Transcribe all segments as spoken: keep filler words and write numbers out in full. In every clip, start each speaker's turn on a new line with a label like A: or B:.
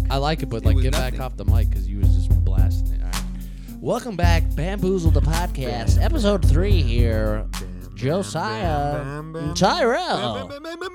A: I like it, but
B: It
A: like
B: was
A: get
B: nothing.
A: back off the mic because you was just blasting it. All right. Welcome back, Bamboozled the Podcast, episode three here. Josiah and Tyrell.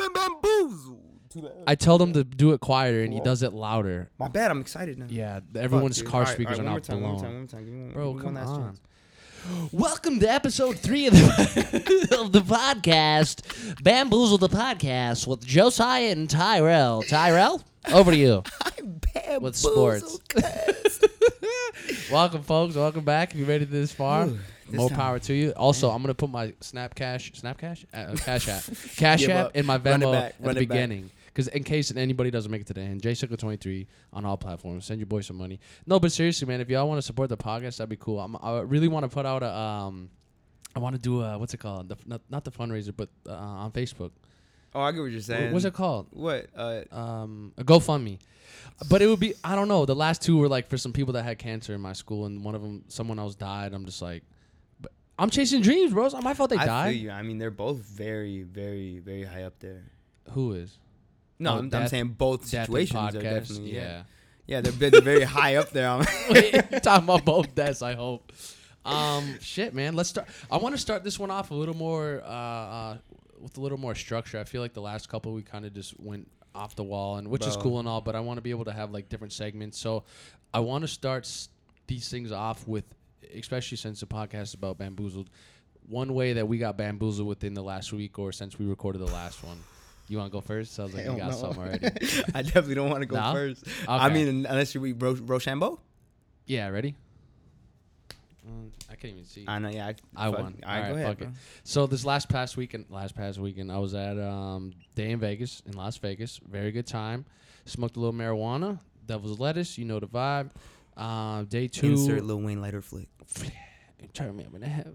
A: I told him to do it quieter, and he does it louder.
B: My bad. I'm excited now.
A: Yeah, everyone's
B: Fuck, dude.
A: car
B: All right,
A: speakers
B: all
A: are
B: right,
A: now
B: one more
A: blown.
B: time, one more time, one more time. Give me one,
A: Bro,
B: give me
A: come
B: one last
A: on.
B: chance.
A: Welcome to episode three of the of the podcast, Bamboozle the Podcast with Josiah and Tyrell. Tyrell, over to you
B: I'm bamboozled.
A: with sports. Welcome, folks. Welcome back. If you made it this far,
B: Ooh, this
A: more
B: time.
A: power to you. Also, I'm gonna put my Snap Cash, Snap Cash, uh, Cash App, Cash
B: Give
A: App
B: up.
A: in my
B: Run it
A: Venmo
B: back.
A: at
B: Run
A: the
B: it back.
A: beginning. Because in case anybody doesn't make it to the end, J Sickle twenty-three on all platforms. Send your boy some money. No, but seriously, man, if y'all want to support the podcast, that'd be cool. I'm, I really want to put out a, um, I want to do a, what's it called? The, not, not the fundraiser, but uh, on Facebook.
B: Oh, I get what you're saying.
A: What's it called?
B: What? Uh,
A: Um, a GoFundMe. But it would be, I don't know. The last two were like for some people that had cancer in my school, and one of them, someone else died. I'm just like, but I'm chasing dreams, bro. It's not my fault they
B: I
A: died.
B: feel you. I mean, they're both very, very, very high up there.
A: Who is?
B: No,
A: Oh,
B: I'm, I'm
A: death-
B: saying both
A: Death and
B: situations are
A: podcast.
B: definitely.
A: Yeah.
B: Yeah. Yeah, they're, they're very high up there. I'm-
A: Wait, you're talking about both deaths, I hope. Um, shit, man. Let's start. I want to start this one off a little more, uh, uh, with a little more structure. I feel like the last couple we kind of just went off the wall, and which is
B: Bro.
A: cool and all. But I want to be able to have like different segments. So I want to start s- these things off with, especially since the podcast is about bamboozled. One way that we got bamboozled within the last week, or since we recorded the last one. You want to go first? Sounds like
B: Hell
A: you got
B: no.
A: something already.
B: I definitely don't want to go
A: No?
B: first. I
A: Okay.
B: mean, unless you read Ro- Rochambeau.
A: Yeah, ready? Um, I can't even see.
B: I know. Yeah,
A: I
B: fuck-
A: won.
B: All right,
A: All
B: go
A: right,
B: ahead.
A: fuck it.
B: Bro.
A: So this last past weekend, last past weekend, I was at um day in Vegas, in Las Vegas. Very good time. Smoked a little marijuana. Devil's lettuce, you know the vibe. Um, day two.
B: Insert Lil Wayne lighter flick.
A: Turn me up in the head.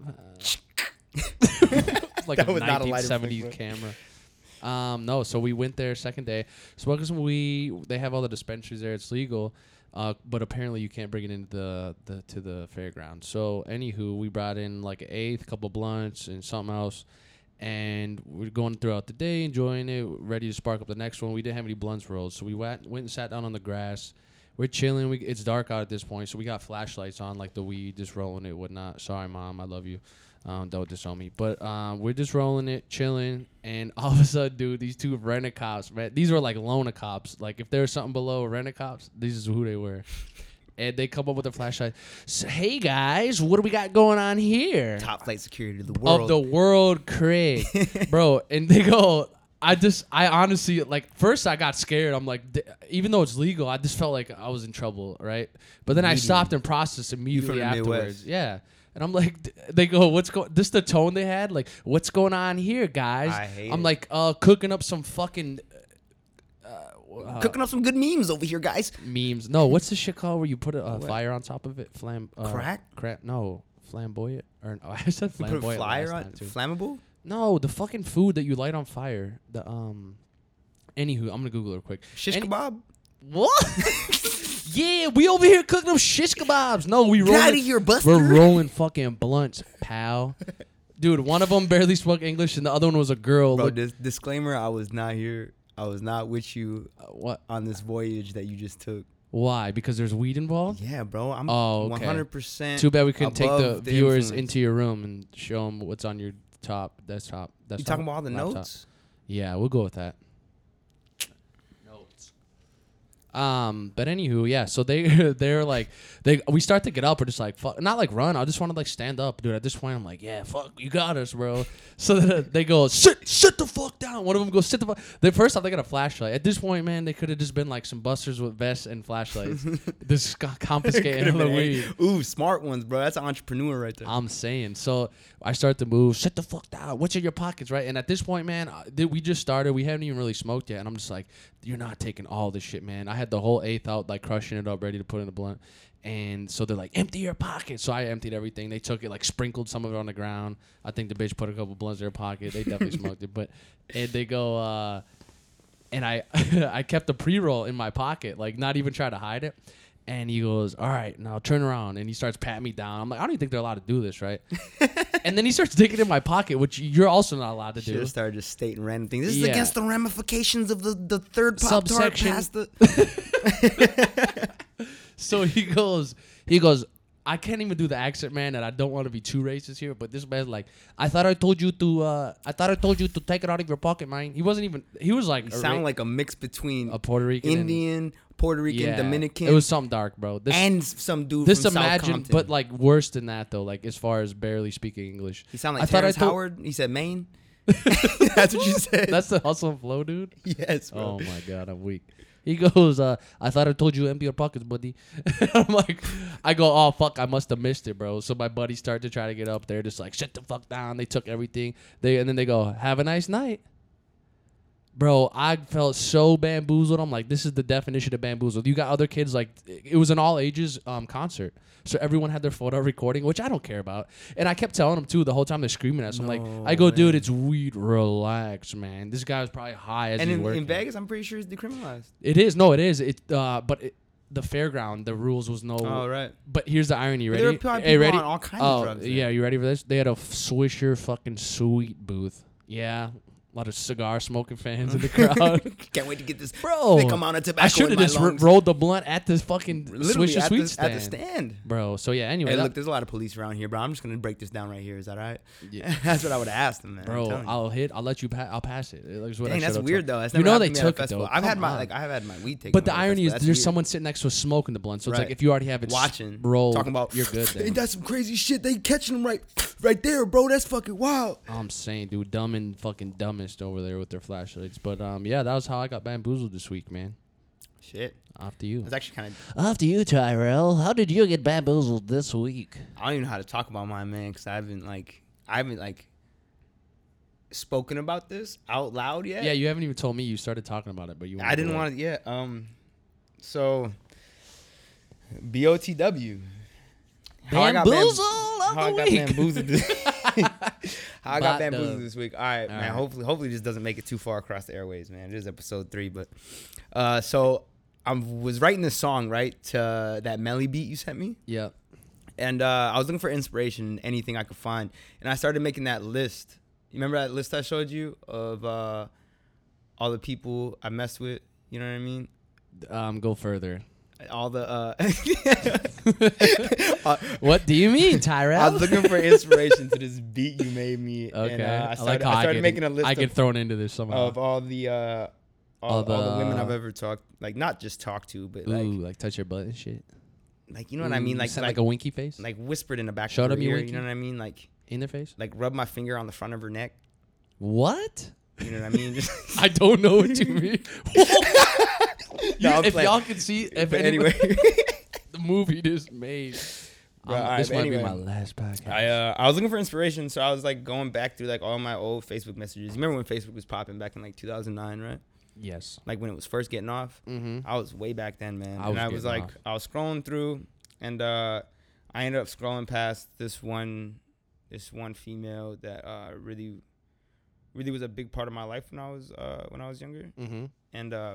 A: Like
B: That
A: a
B: was not a
A: nineteen
B: lighter
A: seventies
B: flick,
A: camera. Um, no, so we went there second day. Smoking some weed. They have all the dispensaries there. It's legal. Uh, but apparently you can't bring it into the, the to the fairground. So anywho, we brought in like an eighth, couple blunts, and something else, and we're going throughout the day, enjoying it, ready to spark up the next one. We didn't have any blunts rolled, so we went went and sat down on the grass. We're chilling. We it's dark out at this point, so we got flashlights on, like the weed, just rolling it, whatnot. Sorry, mom, I love you. Um, don't disown me. But um, we're just rolling it, chilling, and all of a sudden, dude, these two rent cops, man, these were like loaner cops. Like if there was something below rent cops, this is who they were. And they come up with a flashlight. So, hey guys, what do we got going on here?
B: Top flight security of the world.
A: Of the world, Craig, bro. And they go. I just, I honestly, like, first I got scared. I'm like, d- even though it's legal, I just felt like I was in trouble, right? But then I
B: Immediately.
A: stopped and processed immediately
B: the
A: afterwards.
B: Midwest.
A: Yeah. And I'm like, d- they go, what's going, this the tone they had? Like, what's going on here, guys?
B: I hate
A: I'm
B: it.
A: like, uh, cooking up some fucking uh, uh,
B: Cooking up some good memes over here, guys.
A: memes. No, what's the shit called where you put a, a
B: What?
A: fire on top of it? Flam, uh,
B: Crack?
A: Crack? No, flamboyant. Or, oh, I said
B: You put a
A: flamboyant
B: flyer
A: last
B: on
A: time, too.
B: flammable.
A: No, the fucking food that you light on fire. The um. Anywho, I'm gonna Google it real quick.
B: Shish
A: Any-
B: kebab.
A: What? Yeah, we over here cooking up shish kebabs. No, we
B: Get out of
A: rolling.
B: here, Buster.
A: We're rolling fucking blunts, pal. Dude, one of them barely spoke English, and the other one was a girl.
B: Bro,
A: Look,
B: dis- disclaimer: I was not here. I was not with you
A: uh, what?
B: on this voyage that you just took.
A: Why? Because there's weed involved.
B: Yeah, bro. I'm
A: Oh, okay.
B: one hundred percent.
A: Too bad we couldn't take the
B: above the
A: viewers
B: influence.
A: into your room and show them what's on your top desktop.
B: You
A: desktop
B: talking about all the
A: laptop.
B: notes?
A: Yeah, we'll go with that. Notes. Um, but anywho, yeah. So they they're like they we start to get up. We're just like fuck, not like run. I just want to like stand up, dude. At this point, I'm like, yeah, fuck, you got us, bro. So they go sit sit the fuck down. One of them goes sit the fuck. They first off they got a flashlight. At this point, man, they could have just been like some busters with vests and flashlights, just co- confiscating all the weed.
B: Ooh, smart ones, bro. That's an entrepreneur right there.
A: I'm saying. So I start to move. Sit the fuck down. What's in your pockets, right? And at this point, man, uh, th- we just started. We haven't even really smoked yet. And I'm just like, you're not taking all this shit, man. I had the whole eighth out, like crushing it up, ready to put in a blunt. And so they're like, empty your pockets. So I emptied everything. They took it, like sprinkled some of it on the ground. I think the bitch put a couple blunts in her pocket. They definitely smoked it. But and they go, uh, and I I kept the pre-roll in my pocket, like not even try to hide it. And he goes, all right, now turn around. And he starts patting me down. I'm like, I don't even think they're allowed to do this, right? And then he starts digging in my pocket, which you're also not allowed to
B: Should
A: do.
B: have started just stating random things. This
A: Yeah.
B: is against the ramifications of the, the third Pop Tart
A: Subsection.
B: past the...
A: So he goes, he goes, I can't even do the accent, man, and I don't want to be too racist here, but this man's like, I thought I told you to, uh, I thought I told you to take it out of your pocket, man. He wasn't even, he was like,
B: You
A: a
B: sound
A: ra-
B: like a mix between
A: a Puerto Rican,
B: Indian, Puerto
A: and,
B: Rican,
A: yeah,
B: Dominican.
A: It was something dark, bro. This,
B: and some dude
A: this
B: from South
A: imagine,
B: Compton.
A: but like worse than that though. Like as far as barely speaking English,
B: He sounded
A: I
B: like
A: thought I
B: Terrence
A: told-
B: Howard. He said Maine. That's what you said.
A: that's the hustle and flow, dude.
B: Yes, bro.
A: Oh my god, I'm weak. He goes, uh, I thought I told you to empty your pockets, buddy. I'm like, I go, oh fuck, I must have missed it, bro. So my buddies start to try to get up there, just like, shut the fuck down. They took everything. They and then they go, have a nice night. Bro, I felt so bamboozled. I'm like, this is the definition of bamboozled. You got other kids, like, it was an all ages um, concert. So everyone had their photo recording, which I don't care about. And I kept telling them, too, the whole time they're screaming at us. I'm like,
B: No
A: I go, dude,
B: way.
A: it's weed. Relax, man. This guy was probably high as
B: And
A: he's
B: in,
A: working.
B: in Vegas, I'm pretty sure it's decriminalized.
A: It is. No, it is. It. Uh, but it, the fairground, the rules was no.
B: Oh, right.
A: But here's the irony. You
B: But there
A: ready?
B: are probably
A: Hey,
B: people
A: ready?
B: on all kinds
A: oh,
B: of drugs there.
A: yeah. You ready for this? They had a f- Swisher fucking sweet booth. Yeah. A lot of cigar smoking fans in the crowd.
B: Can't wait to get this
A: Bro,
B: thick amount of tobacco
A: I should
B: in
A: have
B: my
A: just ro-
B: lungs.
A: rolled the blunt at this fucking
B: Literally
A: Swisher
B: at
A: sweet
B: the,
A: stand.
B: at the stand.
A: Bro, so yeah, anyway.
B: Hey,
A: that-
B: look, there's a lot of police around here, bro. I'm just gonna break this down right here. Is that all right?
A: Yeah.
B: That's what I would have asked them, man. I'm
A: Bro,
B: telling you.
A: I'll hit. I'll let you. Pa- I'll pass it. It looks what I
B: Dang, that's
A: should've
B: weird
A: told-
B: though. That's
A: You
B: never
A: know
B: happened
A: they
B: to me at a
A: took it
B: festival.
A: though.
B: I've had
A: Come
B: my
A: on.
B: like I have had my weed taken.
A: But the
B: away at
A: irony is,
B: festivals. That's
A: there's
B: weird.
A: someone sitting next to us smoking the blunt. So it's
B: Right.
A: like if you already have it s-
B: watching,
A: rolled,
B: talking about
A: you're good. Then.
B: Ain't that some crazy shit? They catching them right, right there, bro. That's fucking wild.
A: I'm saying, dude, dumb and fucking dumbest over there with their flashlights. But um, yeah, that was how I got bamboozled this week, man.
B: Shit,
A: Off to you.
B: that's actually kind of.
A: Off to you, Tyrell. How did you get bamboozled this week?
B: I don't even know how to talk about mine, man, because I haven't like I haven't like spoken about this out loud yet.
A: Yeah, you haven't even told me you started talking about it, but you.
B: I didn't want to. Yeah. Um. So. B O T W. How I got bam-
A: Bamboozle
B: how
A: of
B: I
A: the
B: got
A: week.
B: bamboozled this how I got
A: Bot
B: bamboozled
A: dub.
B: this week. All right,
A: All
B: man.
A: right.
B: Hopefully, hopefully this doesn't make it too far across the airways, man. It is episode three, but uh, so I was writing this song right to that Melly beat you sent me,
A: Yeah.
B: and uh, I was looking for inspiration, anything I could find, and I started making that list. You remember that list I showed you of uh, all the people I messed with? You know what I mean?
A: Um, go further.
B: All the uh, uh,
A: What do you mean,
B: I
A: Tyrell?
B: was looking for inspiration to this beat you made me.
A: Okay.
B: And, uh, I
A: I
B: started,
A: like how
B: I
A: I,
B: started
A: get,
B: making a list
A: I
B: of,
A: get thrown into this somehow.
B: of all the uh, all,
A: All
B: all, the,
A: the-
B: women I've ever talked, like not just talked to, but
A: Ooh,
B: like
A: like touch your butt and shit.
B: like you know what I mean,
A: Ooh,
B: like
A: send
B: like
A: like a winky face
B: like whispered in the back
A: Showed
B: of her
A: them you
B: ear.
A: winky?
B: You know what I mean? Like
A: in their face.
B: like rub my finger on the front of her neck.
A: What?
B: You know what I mean? Just
A: I don't know what you mean. You-
B: I'm
A: if
B: playing.
A: y'all can see, if
B: But
A: anyway,
B: anyway,
A: the movie just made.
B: Bro,
A: Um,
B: alright,
A: this
B: but
A: might
B: anyway.
A: be my last podcast.
B: I uh I was looking for inspiration, so I was like going back through like all my old Facebook messages. You remember when Facebook was popping back in like two thousand nine, right?
A: yes.
B: Like when it was first getting off.
A: Mm-hmm.
B: I was way back then, man.
A: I
B: and
A: was
B: I was
A: getting
B: like,
A: off.
B: I was scrolling through, and uh, I ended up scrolling past this one, this one female that uh, really, really was a big part of my life when I was uh, when I was younger,
A: Mm-hmm.
B: and uh,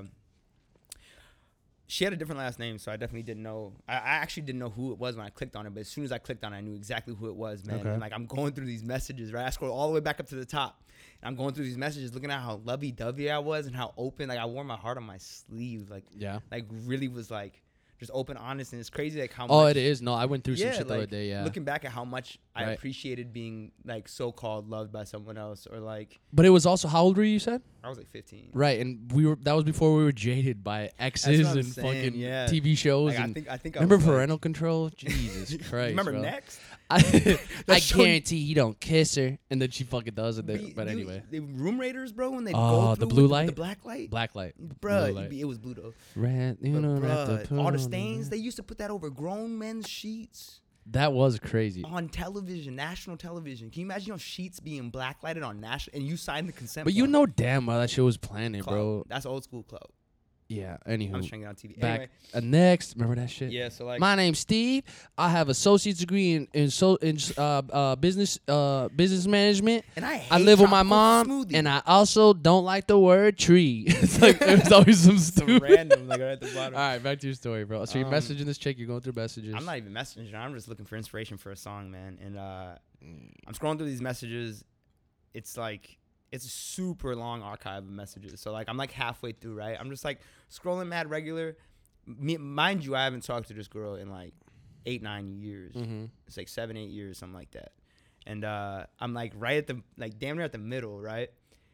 B: she had a different last name, so I definitely didn't know. I, I actually didn't know who it was when I clicked on it, but as soon as I clicked on it, I knew exactly who it was, man.
A: Okay.
B: And like I'm going through these messages, right? I scrolled all the way back up to the top. And I'm going through these messages, looking at how lovey-dovey I was and how open. Like I wore my heart on my sleeve, like
A: Yeah.
B: like really was like just open, honest, and it's crazy like how.
A: Oh,
B: much,
A: it is. No, I went through
B: Yeah,
A: some shit the other
B: like,
A: day. Yeah.
B: Looking back at how much I
A: Right.
B: appreciated being like so-called loved by someone else, or like
A: But it was also, how old were you? You said.
B: I was like fifteen.
A: Right, and we were. That was before we were jaded by exes
B: what I'm
A: and
B: saying,
A: fucking
B: yeah.
A: T V shows.
B: Like, I
A: and
B: think I think I
A: remember
B: was, like-
A: parental control? Jesus Christ!
B: Remember
A: bro.
B: Next?
A: I, I
B: That show-
A: guarantee you don't kiss her, and then she fucking does it. Then,
B: We-
A: but
B: you-
A: anyway,
B: the room raiders, bro, when they
A: Oh,
B: go
A: the
B: through
A: blue
B: with
A: light?
B: the black light,
A: black light,
B: bruh,
A: blue light.
B: it was blue though.
A: Red, you
B: But
A: know, have to
B: bruh,
A: put
B: all the
A: on
B: stains, they used to put that over grown men's sheets
A: That was crazy.
B: on television, national television. Can you imagine your sheets being blacklighted on national, and you signed the consent?
A: But you
B: form?
A: know damn well that shit was planted,
B: Club.
A: bro.
B: That's old school club.
A: Yeah.
B: I'm
A: Anywho,
B: just trying to get on T V.
A: back
B: Anyway,
A: uh, next. Remember that shit?
B: yeah. So like,
A: My name's Steve. I have associate's degree in in so in uh, uh business uh business management.
B: and I hate
A: I live with my
B: tropical
A: mom,
B: smoothie.
A: and I also don't like the word tree. It's like it's always some
B: Some
A: stupid.
B: random like right at the bottom.
A: All right, back to your story, bro. So you're
B: Um,
A: messaging this chick. You're going through messages.
B: I'm not even messaging her. I'm just looking for inspiration for a song, man. And uh,
A: Mm.
B: I'm scrolling through these messages. It's like it's a super long archive of messages. So like I'm like halfway through, right? I'm just like scrolling mad regular, me, mind you, I haven't talked to this girl in like eight, nine years.
A: Mm-hmm.
B: It's like seven, eight years, something like that. And uh, I'm like right at the, like damn near at the middle, right?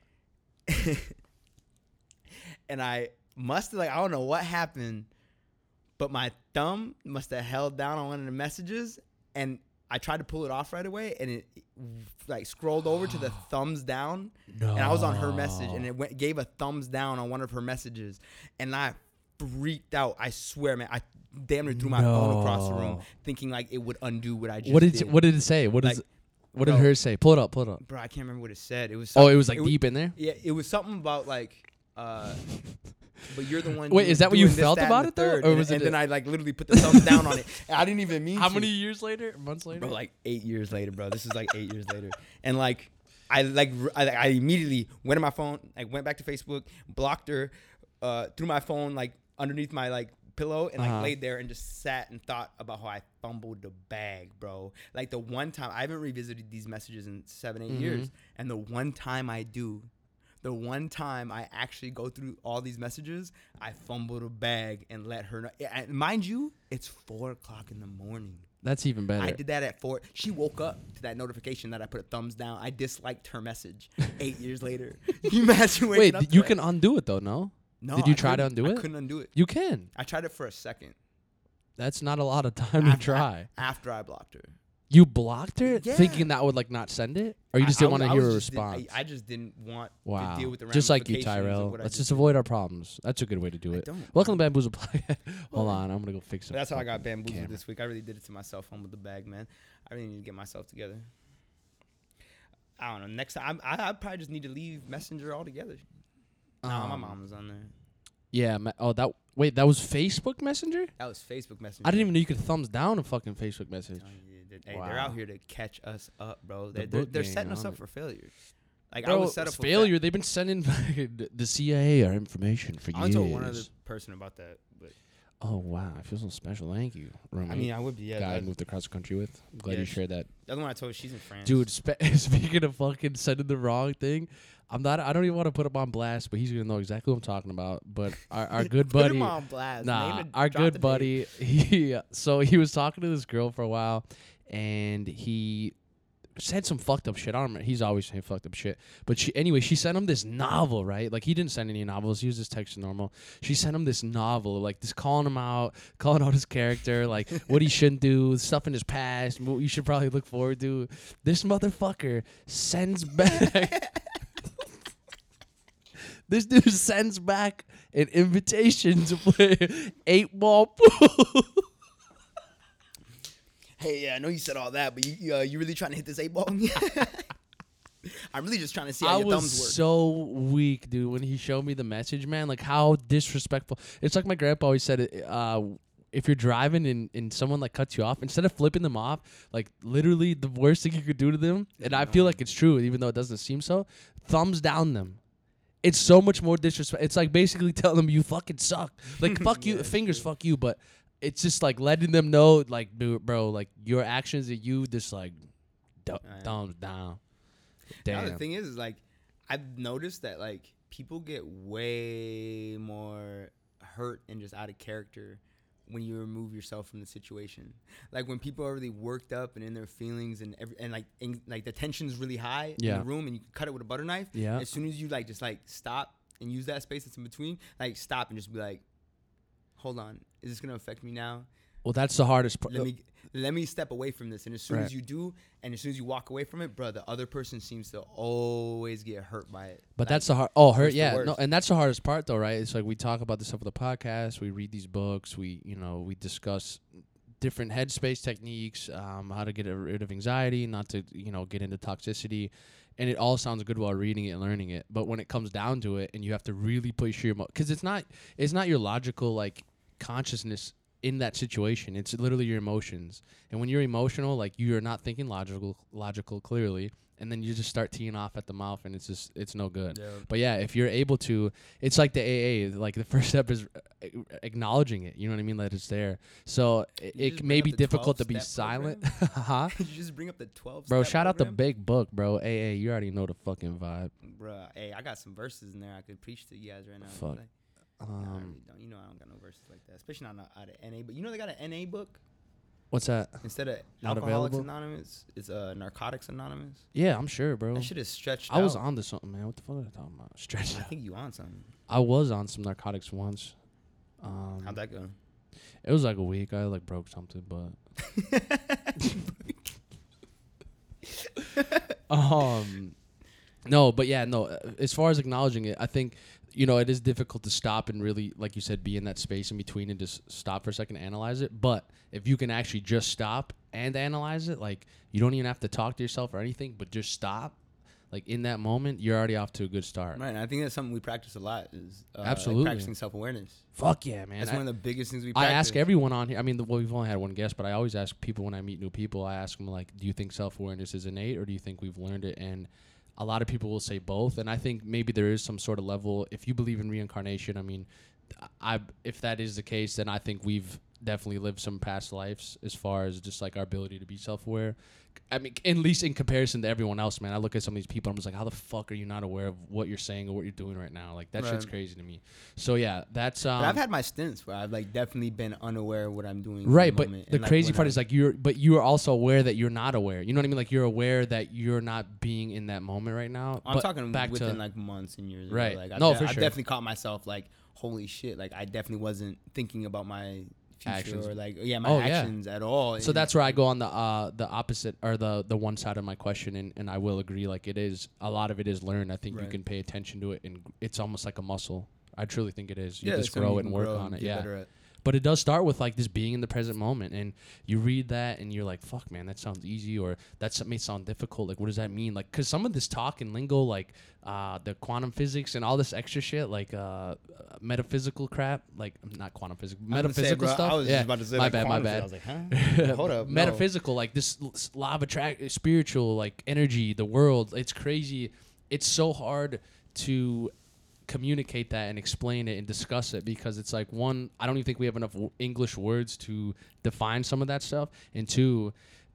B: And I must have, like, I don't know what happened, but my thumb must have held down on one of the messages, and I tried to pull it off right away, and it like scrolled over to the thumbs down,
A: No.
B: and I was on her message, and it went, gave a thumbs down on one of her messages, and I freaked out. I swear, man, I damn near threw my
A: No.
B: phone across the room, thinking like it would undo what I just
A: What did
B: did.
A: what did it say? What
B: Like,
A: is what did
B: bro.
A: hers say? Pull it up. Pull it up.
B: Bro, I can't remember what it said. It was
A: Oh,
B: some-
A: it was like deep in there.
B: Yeah, it was something about like. Uh, but you're the one.
A: Wait,
B: doing-
A: is that what you
B: doing this,
A: felt
B: that,
A: about
B: and
A: it,
B: the
A: though?
B: third,
A: Or
B: and,
A: was it
B: and
A: a-
B: then I like literally put the thumbs down on it. And I didn't even mean
A: How
B: to.
A: many years later? Months later?
B: Bro, like eight years later, bro. This is like eight years later, and like I like r- I, I immediately went on my phone, like went back to Facebook, blocked her, uh, threw my phone like underneath my like pillow, and like
A: Uh-huh.
B: laid there and just sat and thought about how I fumbled the bag, bro. Like the one time I haven't revisited these messages in seven, eight
A: Mhm.
B: years, and the one time I do. The one time I actually go through all these messages, I fumbled a bag and let her know. And mind you, it's four o'clock in the morning.
A: That's even better.
B: I did that at four. She woke up to that notification that I put a thumbs down. I disliked her message eight years later. Can you imagine waking
A: Wait,
B: up
A: th-
B: to
A: you
B: that?
A: can undo it though, no?
B: No,
A: Did you
B: I
A: try to
B: couldn't.
A: undo
B: I
A: it?
B: couldn't undo it.
A: You can.
B: I tried it for a second.
A: That's not a lot of time to
B: After-
A: try.
B: After I blocked her.
A: You blocked her,
B: Yeah.
A: thinking that would like not send it, or you just
B: I-
A: didn't
B: I
A: want to
B: was- I
A: hear a
B: was just-
A: response.
B: I, I just didn't want
A: Wow.
B: to deal with the
A: Just like you,
B: ramifications of
A: Tyrell.
B: what I
A: Let's
B: just
A: just
B: did.
A: avoid our problems. That's a good way to do
B: I
A: it.
B: don't.
A: Welcome to Bamboozle Podcast. Hold on, I'm gonna go fix it.
B: But that's how I got bamboozled
A: Camera.
B: this week. I really did it to myself. Home with the bag, man. I really need to get myself together. I don't know. Next time, I I probably just need to leave Messenger altogether. Nah, my
A: Um,
B: mom was on there.
A: Yeah. Ma- oh, that. Wait, that was Facebook Messenger.
B: That was Facebook Messenger.
A: I didn't even know you could thumbs down a fucking Facebook message.
B: Oh, yeah, they- Hey,
A: Wow.
B: they're out here to catch us up, bro.
A: The
B: They're, they're,
A: book
B: they're
A: gang
B: setting us
A: on
B: up
A: it.
B: for failure. Like I
A: Bro,
B: was set up
A: it's
B: for
A: failure.
B: fa-
A: They've been sending the C I A our information for
B: I only
A: years.
B: told one other person about that, but
A: Oh wow, I feel so special. Thank you, roommate.
B: I mean, I would be. Yeah,
A: guy I
B: that,
A: moved across the country with. I'm glad
B: Yeah,
A: you
B: she-
A: shared that.
B: the other one I told, she's in France.
A: Dude, spe- speaking of fucking sending the wrong thing, I'm not. I don't even want to put him on blast, but he's gonna know exactly what I'm talking about. But our, our good
B: Put
A: buddy,
B: him on blast.
A: nah,
B: Name it,
A: our
B: drop the
A: good
B: name.
A: buddy, he. So he was talking to this girl for a while, and he said some fucked up shit. I don't remember. He's always saying fucked up shit. But she, anyway, she sent him this novel, right? Like he didn't send any novels. He was just texting normal. She sent him this novel, like just calling him out, calling out his character, like what he shouldn't do, stuff in his past, what you should probably look forward to. This motherfucker sends back. This dude sends back an invitation to play eight ball pool.
B: Hey, yeah, I know you said all that, but you you, uh, you really trying to hit this eight ball? I'm really just trying to see how
A: I
B: your
A: was
B: thumbs work.
A: so weak, dude, when he showed me the message, man. Like how disrespectful. It's like my grandpa always said it. Uh, if you're driving and, and someone like cuts you off, instead of flipping them off, like literally the worst thing you could do to them, and I feel like it's true, even though it doesn't seem so, thumbs down them. It's so much more disrespect. It's like basically telling them you fucking suck. Like fuck you,
B: Yeah, it's
A: fingers
B: true.
A: fuck you, but it's just like letting them know, like, dude, bro, like your actions that you just like d-
B: I know.
A: thumbs down.
B: Now the
A: Damn.
B: thing is, is like I've noticed that like people get way more hurt and just out of character when you remove yourself from the situation. Like when people are really worked up and in their feelings and every, and like in, like the tension's really high
A: Yeah.
B: in the room and you cut it with a butter knife.
A: Yeah.
B: As soon as you like just like stop and use that space that's in between, like stop and just be like, hold on, is this gonna affect me now?
A: Well, that's the hardest part.
B: Let me let me step away from this. And as soon
A: Right.
B: as you do, and as soon as you walk away from it, bro, the other person seems to always get hurt by it.
A: But
B: Like,
A: that's the hard. Oh, hurt.
B: worst to
A: Yeah. No,
B: worst.
A: and that's the hardest part, though, right? It's like we talk about this stuff with the podcast. We read these books. We, you know, we discuss different headspace techniques, um, how to get rid of anxiety, not to, you know, get into toxicity, and it all sounds good while reading it and learning it. But when it comes down to it, and you have to really push your, because it's not, it's not your logical like consciousness in that situation. It's literally your emotions. And when you're emotional, like you're not thinking logical, logical clearly, and then you just start teeing off at the mouth, and it's just it's no good.
B: Yeah.
A: But yeah, if you're able to, it's like the A A. Like the first step is uh, acknowledging it. You know what I mean? That it's there. So it,
B: You
A: it
B: just
A: may
B: bring
A: be
B: up the
A: difficult to be
B: twelve-step
A: silent.
B: program?
A: huh?
B: Did you just bring up the twelve?
A: Bro,
B: step
A: shout out the
B: program?
A: big book, bro. A A. You already know the fucking vibe.
B: Bruh, hey, I got some verses in there I could preach to you guys right now.
A: Fuck.
B: Like, Nah, I
A: Um,
B: really don't. You know, I don't got no verses like that, especially not not out of N A. But you know, they got an N A book
A: what's that?
B: instead of
A: Not
B: Alcoholics
A: available?
B: Anonymous. It's uh, Narcotics Anonymous.
A: Yeah, I'm sure, bro.
B: That shit is stretched
A: I was
B: out.
A: on to something, man. What the fuck are they talking about? Stretch
B: I
A: out.
B: think you on something.
A: I was on some narcotics once. Um,
B: How'd that go?
A: It was like a week. I like broke something, but um, no, but yeah, no. uh, As far as acknowledging it, I think you know it is difficult to stop and really, like you said, be in that space in between and just stop for a second and analyze it. But if you can actually just stop and analyze it, like you don't even have to talk to yourself or anything, but just stop. Like in that moment, you're already off to a good start.
B: Right, and I think that's something we practice a lot. Is uh,
A: Absolutely.
B: like practicing self awareness.
A: Fuck yeah, man.
B: That's
A: I,
B: one of the biggest things we.
A: I
B: practice.
A: ask everyone on here. I mean, the, well, we've only had one guest, but I always ask people when I meet new people. I ask them like, "Do you think self-awareness is innate, or do you think we've learned it?" And a lot of people will say both. And I think maybe there is some sort of level. If you believe in reincarnation, I mean, I if that is the case, then I think we've definitely lived some past lives as far as just like our ability to be self-aware. I mean, at least in comparison to everyone else, man. I look at some of these people, I'm just like, how the fuck are you not aware of what you're saying or what you're doing right now? Like that
B: Right.
A: shit's crazy to me. So yeah, that's um.
B: But I've had my stints where I've like definitely been unaware of what I'm doing. in
A: Right,
B: the
A: but
B: moment.
A: the
B: And, like,
A: crazy
B: when
A: part
B: I-
A: is like you're, but you are also aware that you're not aware. You know what I mean? Like you're aware that you're not being in that moment right now.
B: I'm
A: but
B: talking
A: back
B: within
A: to
B: like months and years.
A: Right.
B: Ago. Like, I
A: No,
B: de-
A: for
B: I
A: sure.
B: definitely caught myself like, holy shit! Like I definitely wasn't thinking about my future
A: Actions.
B: or like yeah my
A: Oh, yeah.
B: actions at all.
A: so
B: And-
A: that's where I go on the uh the opposite or the the one side of my question, and, and I will agree. Like it is a lot of it is learned. I think you
B: Right.
A: can pay attention to it, and g- it's almost like a muscle. I truly think it is. You
B: yeah,
A: just
B: it's something
A: grow
B: you
A: it and
B: can
A: work
B: grow
A: on
B: and
A: it.
B: get
A: Yeah.
B: better at.
A: But it does start with like this being in the present moment, and you read that and you're like, "Fuck, man, that sounds easy," or that may sound difficult. Like, what does that mean? Like, cause some of this talk and lingo, like uh, the quantum physics and all this extra shit, like uh, metaphysical crap, like not quantum physics,
B: I was gonna say,
A: metaphysical
B: bro,
A: stuff.
B: I was
A: yeah,
B: just about to say
A: my
B: like,
A: bad, my
B: quantum shit.
A: bad.
B: I was like, huh? Hold up, no.
A: Metaphysical, like this l- s- law of attract, spiritual, like energy, the world. It's crazy. It's so hard to communicate that and explain it and discuss it because it's like one, I don't even think we have enough w- English words to define some of that stuff, and two,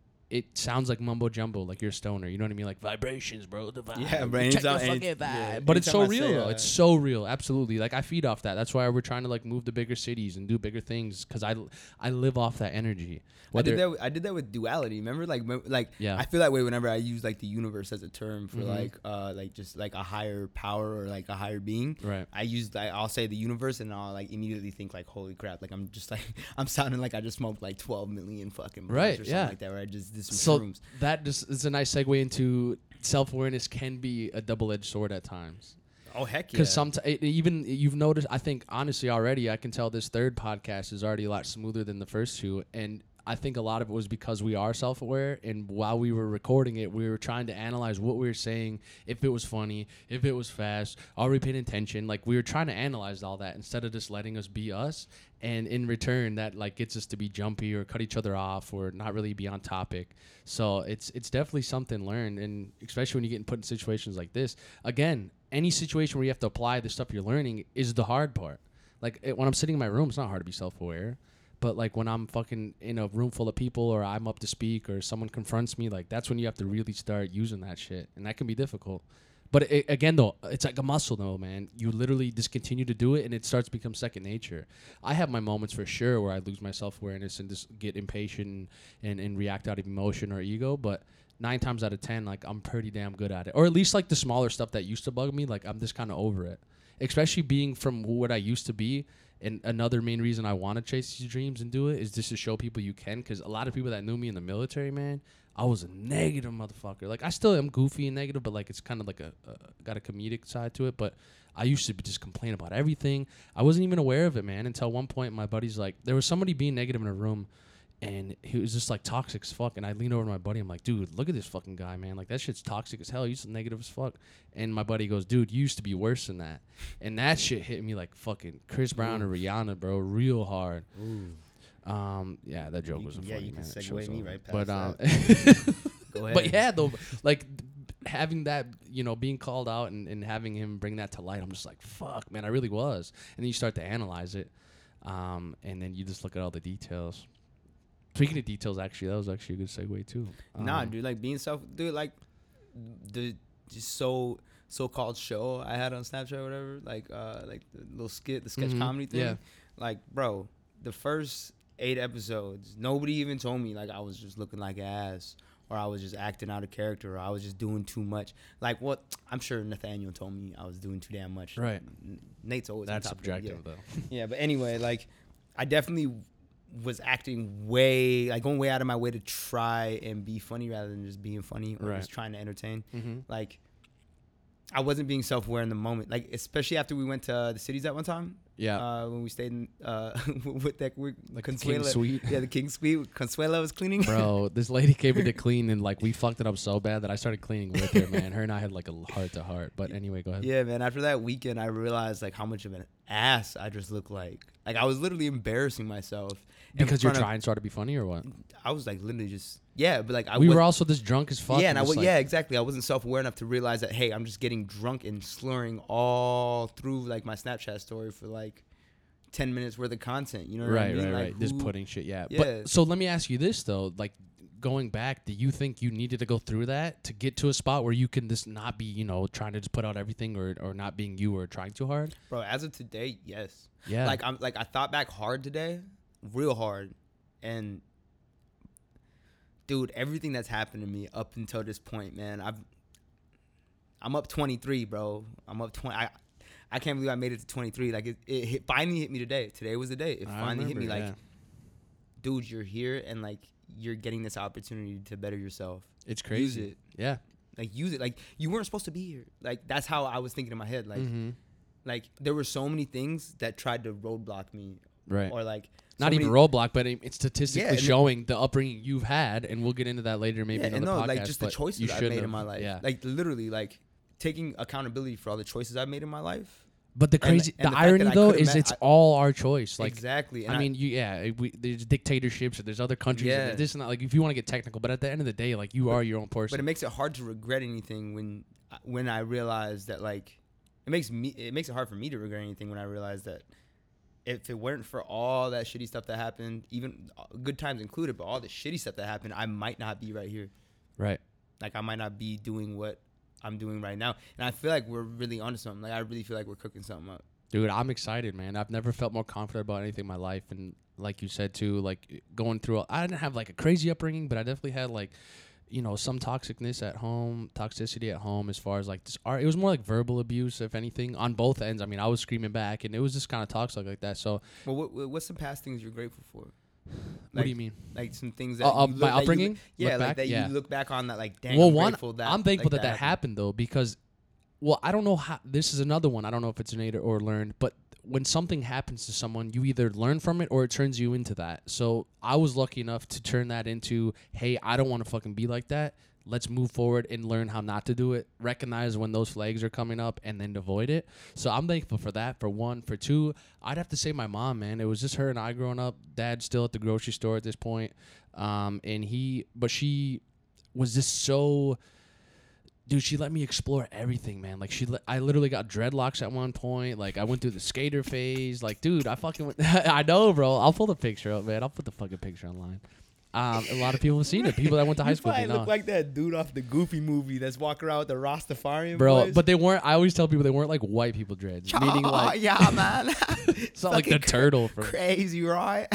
A: it sounds like mumbo jumbo, like you're a stoner. You know what I mean? Like vibrations, bro. The vibe.
B: Yeah, bro,
A: Check the
B: anytime-
A: fucking
B: any-
A: vibe.
B: yeah,
A: But it's so
B: anytime I
A: real
B: say,
A: though.
B: uh,
A: It's so real. Absolutely. Like I feed off that. That's why we're trying to like move to bigger cities and do bigger things because I I live off that energy.
B: I did
A: Whether
B: that. With, I did that with duality. Remember, like, mem- like
A: Yeah.
B: I feel that way whenever I use like the universe as a term for
A: Mhm.
B: like, uh, like just like a higher power or like a higher being.
A: right.
B: I use like I'll say the universe and I'll like immediately think like, holy crap! Like I'm just like I'm sounding like I just smoked like twelve million fucking blunts
A: Right,
B: or something
A: yeah.
B: like that. Where I just did some
A: So
B: shrooms.
A: that just is a nice segue into self-awareness can be a double-edged sword at times.
B: Oh heck yeah!
A: Because sometimes even you've noticed, I think honestly already, I can tell this third podcast is already a lot smoother than the first two, and I think a lot of it was because we are self-aware, and while we were recording it, we were trying to analyze what we were saying, if it was funny, if it was fast, are we paying attention? Like we were trying to analyze all that instead of just letting us be us, and in return, that like gets us to be jumpy or cut each other off or not really be on topic. So it's it's definitely something learned, and especially when you get put in situations like this. Again, any situation where you have to apply the stuff you're learning is the hard part. Like it, when I'm sitting in my room, it's not hard to be self-aware. But like when I'm fucking in a room full of people or I'm up to speak or someone confronts me, like that's when you have to really start using that shit. And that can be difficult. But it, again, though, it's like a muscle, though, man. You literally just continue to do it and it starts to become second nature. I have my moments for sure where I lose my self-awareness and just get impatient and, and react out of emotion or ego. But nine times out of ten, like I'm pretty damn good at it. Or at least like the smaller stuff that used to bug me, like I'm just kind of over it. Especially being from what I used to be. And another main reason I want to chase these dreams and do it is just to show people you can. Because a lot of people that knew me in the military, man, I was a negative motherfucker. Like, I still am goofy and negative, but, like, it's kind of like a, uh, got a comedic side to it. But I used to be just complain about everything. I wasn't even aware of it, man, until one point my buddy's like, there was somebody being negative in a room. And he was just like toxic as fuck. And I leaned over to my buddy. I'm like, dude, look at this fucking guy, man. Like, that shit's toxic as hell. He's negative as fuck. And my buddy goes, dude, you used to be worse than that. And that shit hit me like fucking Chris Brown or Rihanna, bro, real hard.
B: Ooh.
A: Um, yeah, that joke
B: You
A: was
B: can-
A: a
B: yeah,
A: funny,
B: you can
A: man. That
B: segue
A: show's
B: me
A: over.
B: right
A: But
B: past
A: um,
B: Go ahead.
A: but yeah, though, like having that, you know, being called out and, and having him bring that to light, I'm just like, fuck, man, I really was. And then you start to analyze it, um, and then you just look at all the details. Speaking of details, actually, that was actually a good segue too.
B: Nah,
A: Um,
B: dude, like being self, dude, like the just so so-called show I had on Snapchat or whatever, like uh, like the little skit, the sketch
A: Mhm.
B: comedy thing.
A: Yeah.
B: Like, bro, the first eight episodes, nobody even told me like I was just looking like ass, or I was just acting out of character, or I was just doing too much. Like, what? I'm sure Nathaniel told me I was doing too damn much.
A: Right.
B: N- Nate's always on
A: That's
B: top of it, yeah.
A: subjective though.
B: Yeah, but anyway, like, I definitely was acting way, like, going way out of my way to try and be funny rather than just being funny or
A: Right.
B: just trying to entertain.
A: Mm-hmm.
B: Like, I wasn't being self-aware in the moment. Like, especially after we went to uh, the cities that one time.
A: Yeah.
B: Uh, when we stayed in, uh, with that, we,
A: Like the King Suite.
B: Yeah, the King Suite. Consuela was cleaning.
A: Bro, this lady came in to clean, and like we fucked it up so bad that I started cleaning with her, man. Her and I had like a heart to heart. But anyway, go ahead.
B: Yeah, man. After that weekend, I realized like how much of an ass I just looked like. Like, I was literally embarrassing myself. in
A: Because you're
B: front of-
A: trying so hard to be funny, or what?
B: I was like literally just yeah, but like I
A: we
B: was,
A: were also this drunk as fuck.
B: yeah, and I
A: just,
B: was
A: like,
B: yeah, exactly. I wasn't self-aware enough to realize that hey, I'm just getting drunk and slurring all through like my Snapchat story for like ten minutes worth of content. You know what
A: Right,
B: I mean?
A: right,
B: Like,
A: right. Just
B: who-
A: putting shit. Yeah.
B: Yeah.
A: But so let me ask you this though, like. Going back, do you think you needed to go through that to get to a spot where you can just not be, you know, trying to just put out everything or, or not being you or trying too hard?
B: bro. As of today, yes.
A: Yeah.
B: Like I'm like I thought back hard today, real hard, and dude, everything that's happened to me up until this point, man, I've I'm up twenty-three, bro. I'm up twenty. I I can't believe I made it to twenty-three. Like it, it hit, finally hit me today. Today was the day. It
A: I
B: finally hit me.
A: remember,
B: Like,
A: yeah.
B: dude, you're here and like you're getting this opportunity to better yourself.
A: It's crazy.
B: Use it.
A: Yeah.
B: Like use it. Like you weren't supposed to be here. Like that's how I was thinking in my head. Like
A: mm-hmm.
B: like there were so many things that tried to roadblock me.
A: Right.
B: Or like
A: Not
B: so
A: even
B: many-
A: roadblock, but it- it's statistically
B: Yeah, and-
A: showing the upbringing you've had, and we'll get into that later, maybe
B: yeah,
A: in
B: and
A: another
B: no,
A: podcast.
B: like just the
A: but you
B: choices I've
A: shouldn't
B: made in
A: have.
B: my life.
A: Yeah.
B: Like literally, like taking accountability for all the choices I've made in my life.
A: But the
B: and-
A: crazy,
B: and
A: the,
B: the fact
A: irony
B: that I
A: though
B: could've
A: is
B: met-
A: it's
B: I-
A: all our choice. Like,
B: exactly. And
A: I mean, you, yeah, we, there's dictatorships, or there's other countries,
B: Yeah.
A: and this and that. Like, if you want to get technical, but at the end of the day, like, you
B: But-
A: are your own
B: but
A: person.
B: it makes it hard to regret anything when when I realize that like it makes me it makes it hard for me to regret anything when I realize that if it weren't for all that shitty stuff that happened, even uh, good times included, but all the shitty stuff that happened, I might not be right here.
A: Right.
B: Like I might not be doing what I'm doing right now. And I feel like we're really onto something. Like I really feel like we're cooking something up.
A: Dude, I'm excited, man. I've never felt more confident about anything in my life. And like you said, too, like going through, a, I didn't have like a crazy upbringing, but I definitely had like, you know, some toxicness at home, toxicity at home as far as like this art. It was more like verbal abuse, if anything, on both ends. I mean, I was screaming back, and it was just kind of toxic like that. So,
B: Well, what, what- what's some past things you're grateful for?
A: what do you mean?
B: Like some things that
A: Uh, uh,
B: you
A: my
B: look, that you
A: upbringing?
B: look- yeah,
A: Look
B: like
A: back?
B: that
A: Yeah.
B: you look back on that like damn.
A: Well,
B: I'm
A: one,
B: grateful that,
A: I'm thankful
B: like,
A: that that happened, though, because, well, I don't know how, this is another one. I don't know if it's innate or learned, but when something happens to someone, you either learn from it or it turns you into that. So I was lucky enough to turn that into, hey, I don't want to fucking be like that. Let's move forward and learn how not to do it. Recognize when those flags are coming up and then avoid it. So I'm thankful for that, for one. For two, I'd have to say my mom, man. It was just her and I growing up. Dad's still at the grocery store at this point. Um, and he, but she was just so... Dude, she let me explore everything, man. Like, she, le- I literally got dreadlocks at one point. Like, I went through the skater phase. Like, dude, I fucking went. I know, bro. I'll pull the picture up, man. I'll put the fucking picture online. Um, a lot of people have seen it. People that went to high
B: You
A: school, they
B: probably
A: know.
B: look like that dude off the Goofy movie that's walking around with the Rastafarian
A: Bro,
B: boys.
A: but they weren't. I always tell people they weren't like white people dreads, meaning like
B: yeah, man.
A: it's not like the
B: Fucking cra-
A: turtle from.
B: Crazy, right?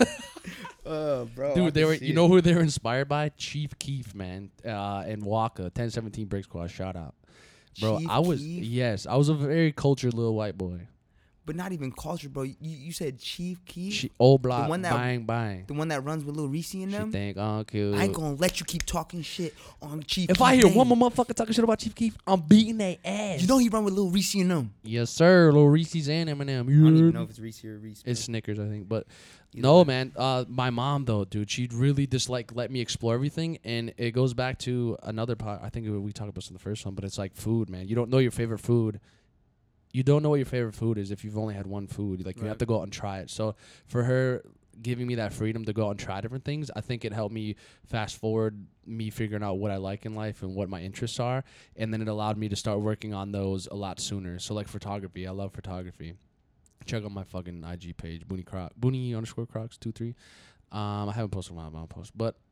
B: Oh, bro. I
A: Dude, they
B: can
A: were.
B: see
A: You
B: it.
A: know who they were inspired by? Chief Keef, man, uh, and Waka, ten seventeen Brick Squad. Shout out, bro.
B: Chief
A: I was
B: Keef?
A: yes, I was a very cultured little white boy.
B: But not even culture, bro. You, you said Chief Keef,
A: She, old block,
B: one that-
A: bang bang.
B: the one that runs with Lil Reese and
A: She
B: them.
A: think uncle.
B: I ain't gonna let you keep talking shit on Chief.
A: If
B: Keef
A: I hear
B: name.
A: one more motherfucker talking shit about Chief Keef, I'm beating their ass.
B: you know he run with Lil Reese and them.
A: Yes, sir. Lil Reese's and Eminem.
B: I don't even
A: You
B: know if it's Reese or Reese.
A: It's Snickers, I think. But
B: Either
A: no,
B: way.
A: man. Uh, my mom though, dude, she'd really just like let me explore everything, and it goes back to another part. I think we talked about this in the first one, but it's like food, man. You don't know your favorite food. You don't know what your favorite food is if you've only had one food. Like you have
B: Right.
A: to go out and try it. So for her giving me that freedom to go out and try different things, I think it helped me fast forward me figuring out what I like in life and what my interests are, and then it allowed me to start working on those a lot sooner. So like photography, I love photography. Check out my fucking I G page, Booney Croc, Booney underscore Crocs two three. Um, I haven't posted my mom post, but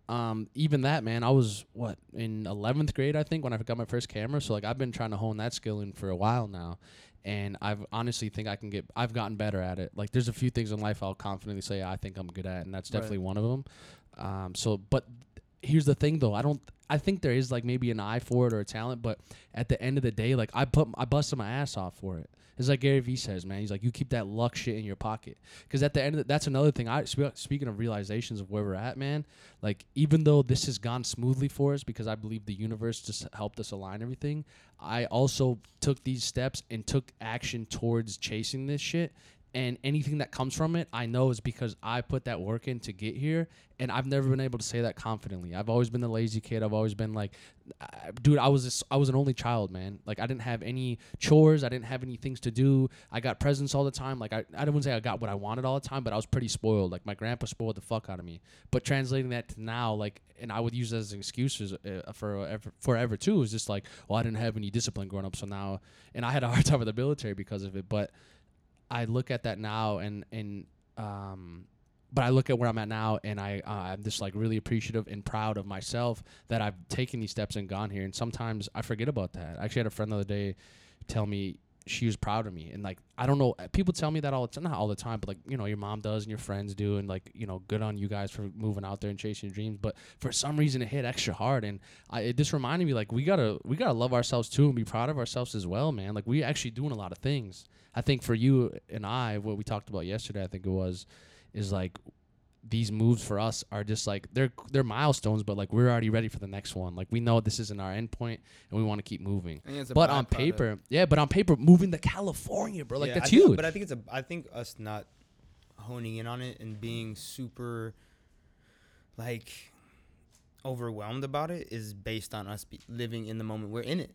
A: um, even that, man, I was what in eleventh grade, I think, when I got my first camera. So like I've been trying to hone that skill in for a while now, and I've honestly think I can get. I've gotten better at it. Like there's a few things in life I'll confidently say I think I'm good at, and that's definitely
B: Right.
A: one of them. Um, so, but here's the thing though, I don't. I think there is like maybe an eye for it or a talent, but at the end of the day, like I put I busted my ass off for it. It's like Gary Vee says, man. He's like, you keep that luck shit in your pocket. Because at the end of the, that's another thing. I spe- Speaking of realizations of where we're at, man, like even though this has gone smoothly for us because I believe the universe just helped us align everything, I also took these steps and took action towards chasing this shit. And anything that comes from it, I know is because I put that work in to get here. And I've never been able to say that confidently. I've always been the lazy kid. I've always been like, uh, dude, I was this, I was an only child, man. Like I didn't have any chores. I didn't have any things to do. I got presents all the time. Like I, I don't want to say I got what I wanted all the time, but I was pretty spoiled. Like my grandpa spoiled the fuck out of me. But translating that to now, like, and I would use that as an excuse uh, for forever, forever too. Is just like, well, I didn't have any discipline growing up, so now, and I had a hard time with the military because of it. But I look at that now and, and, um, but I look at where I'm at now and I, uh, I'm just like really appreciative and proud of myself that I've taken these steps and gone here. And sometimes I forget about that. I actually had a friend the other day tell me she was proud of me. And like, I don't know, people tell me that all the time, not all the time, but like, you know, your mom does and your friends do. And like, you know, good on you guys for moving out there and chasing your dreams. But for some reason it hit extra hard. And I, it just reminded me like, we gotta, we gotta love ourselves too and be proud of ourselves as well, man. Like we actually doing a lot of things. I think for you and I, what we talked about yesterday, I think it was, is like these moves for us are just like they're they're milestones, but like we're already ready for the next one. Like we know this isn't our end point, and we want to keep moving. But on paper, yeah, but on paper, moving to California, bro, like
B: yeah,
A: that's
B: I think,
A: huge.
B: But I think it's a. I think us not honing in on it and being super, like, overwhelmed about it is based on us be living in the moment. We're in it.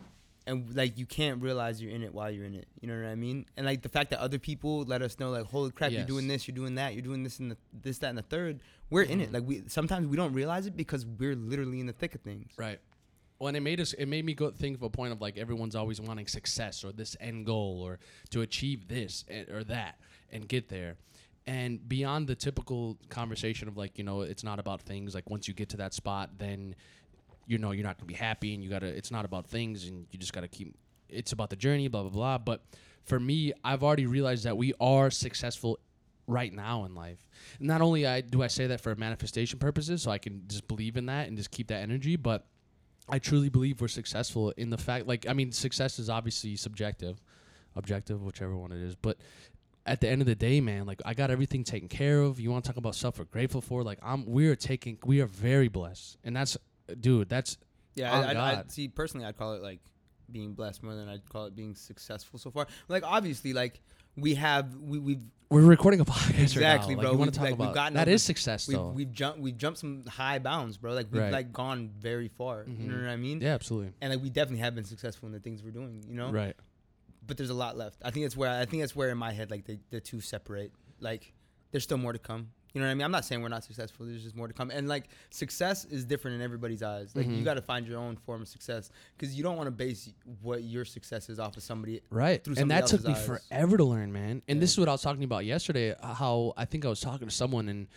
B: And, like, you can't realize you're in it while you're in it. You know what I mean? And, like, the fact that other people let us know, like, holy crap,
A: Yes.
B: you're doing this, you're doing that, you're doing this and the, this, that, and the third. We're mm-hmm. in it. Like, we sometimes we don't realize it because we're literally in the thick of things.
A: Right. Well, and it made us. It made me go think of a point of, like, everyone's always wanting success or this end goal or to achieve this or that and get there. And beyond the typical conversation of, like, you know, it's not about things. Like, once you get to that spot, then you know you're not gonna be happy and you gotta it's not about things and you just gotta keep it's about the journey, blah blah blah. But for me, I've already realized that we are successful right now in life. And not only I do I say that for manifestation purposes, so I can just believe in that and just keep that energy, but I truly believe we're successful in the fact, like, I mean, success is obviously subjective, objective, whichever one it is, but at the end of the day, man, like, I got everything taken care of. You want to talk about stuff we're grateful for? Like, I'm we are taking we are very blessed, and that's dude, that's
B: yeah. I, I, I see personally, I'd call it like being blessed more than I'd call it being successful so far. Like obviously, like we have we we've
A: we're recording a podcast
B: exactly,
A: right now. Like,
B: bro.
A: You want to talk
B: like,
A: about
B: gotten
A: that
B: over,
A: is success
B: we've,
A: though.
B: We've jumped we've jumped some high bounds, bro. Like we've
A: Right.
B: like gone very far. Mm-hmm. You know what I mean?
A: Yeah, absolutely.
B: And like we definitely have been successful in the things we're doing. You know?
A: Right.
B: But there's a lot left. I think that's where I think that's where in my head like the the two separate. Like there's still more to come. You know what I mean? I'm not saying we're not successful. There's just more to come. And, like, success is different in everybody's eyes. Like, mm-hmm. you got to find your own form of success because you don't want to base what your success is off of somebody.
A: Right.
B: Through
A: and that took me
B: eyes.
A: forever to learn, man. And
B: yeah.
A: this is what I was talking about yesterday, how I think I was talking to someone and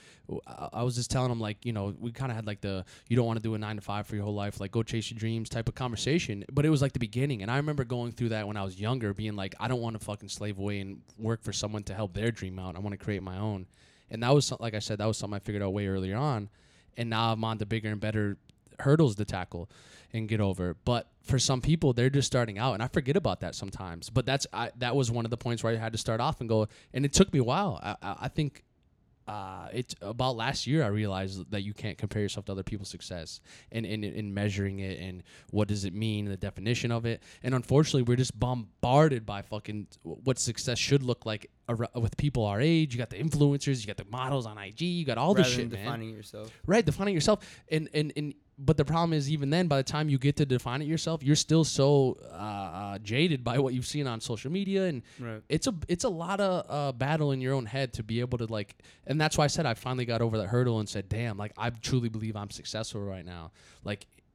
A: I was just telling them, like, you know, we kind of had, like, the you don't want to do a nine to five for your whole life, like, go chase your dreams type of conversation. But it was, like, the beginning. And I remember going through that when I was younger, being like, I don't want to fucking slave away and work for someone to help their dream out. I want to create my own. And that was, like I said, that was something I figured out way earlier on. And now I'm on to bigger and better hurdles to tackle and get over. But for some people, they're just starting out. And I forget about that sometimes. But that's I, that was one of the points where I had to start off and go. And it took me a while. I, I, I think uh, it's about last year I realized that you can't compare yourself to other people's success and in and measuring it and what does it mean, the definition of it. And unfortunately, we're just bombarded by fucking what success should look like ar- with people our age. You got the influencers, you got the models on I G, you got all
B: Rather
A: this shit,
B: than
A: man.
B: Defining yourself,
A: right? Defining yourself, and and and. But the problem is, even then, by the time you get to define it yourself, you're still so uh, uh, jaded by what you've seen on social media, and
B: right.
A: it's a it's a lot of uh, battle in your own head to be able to, like. And that's why I said I finally got over that hurdle and said, "Damn, like I truly believe I'm successful right now." Like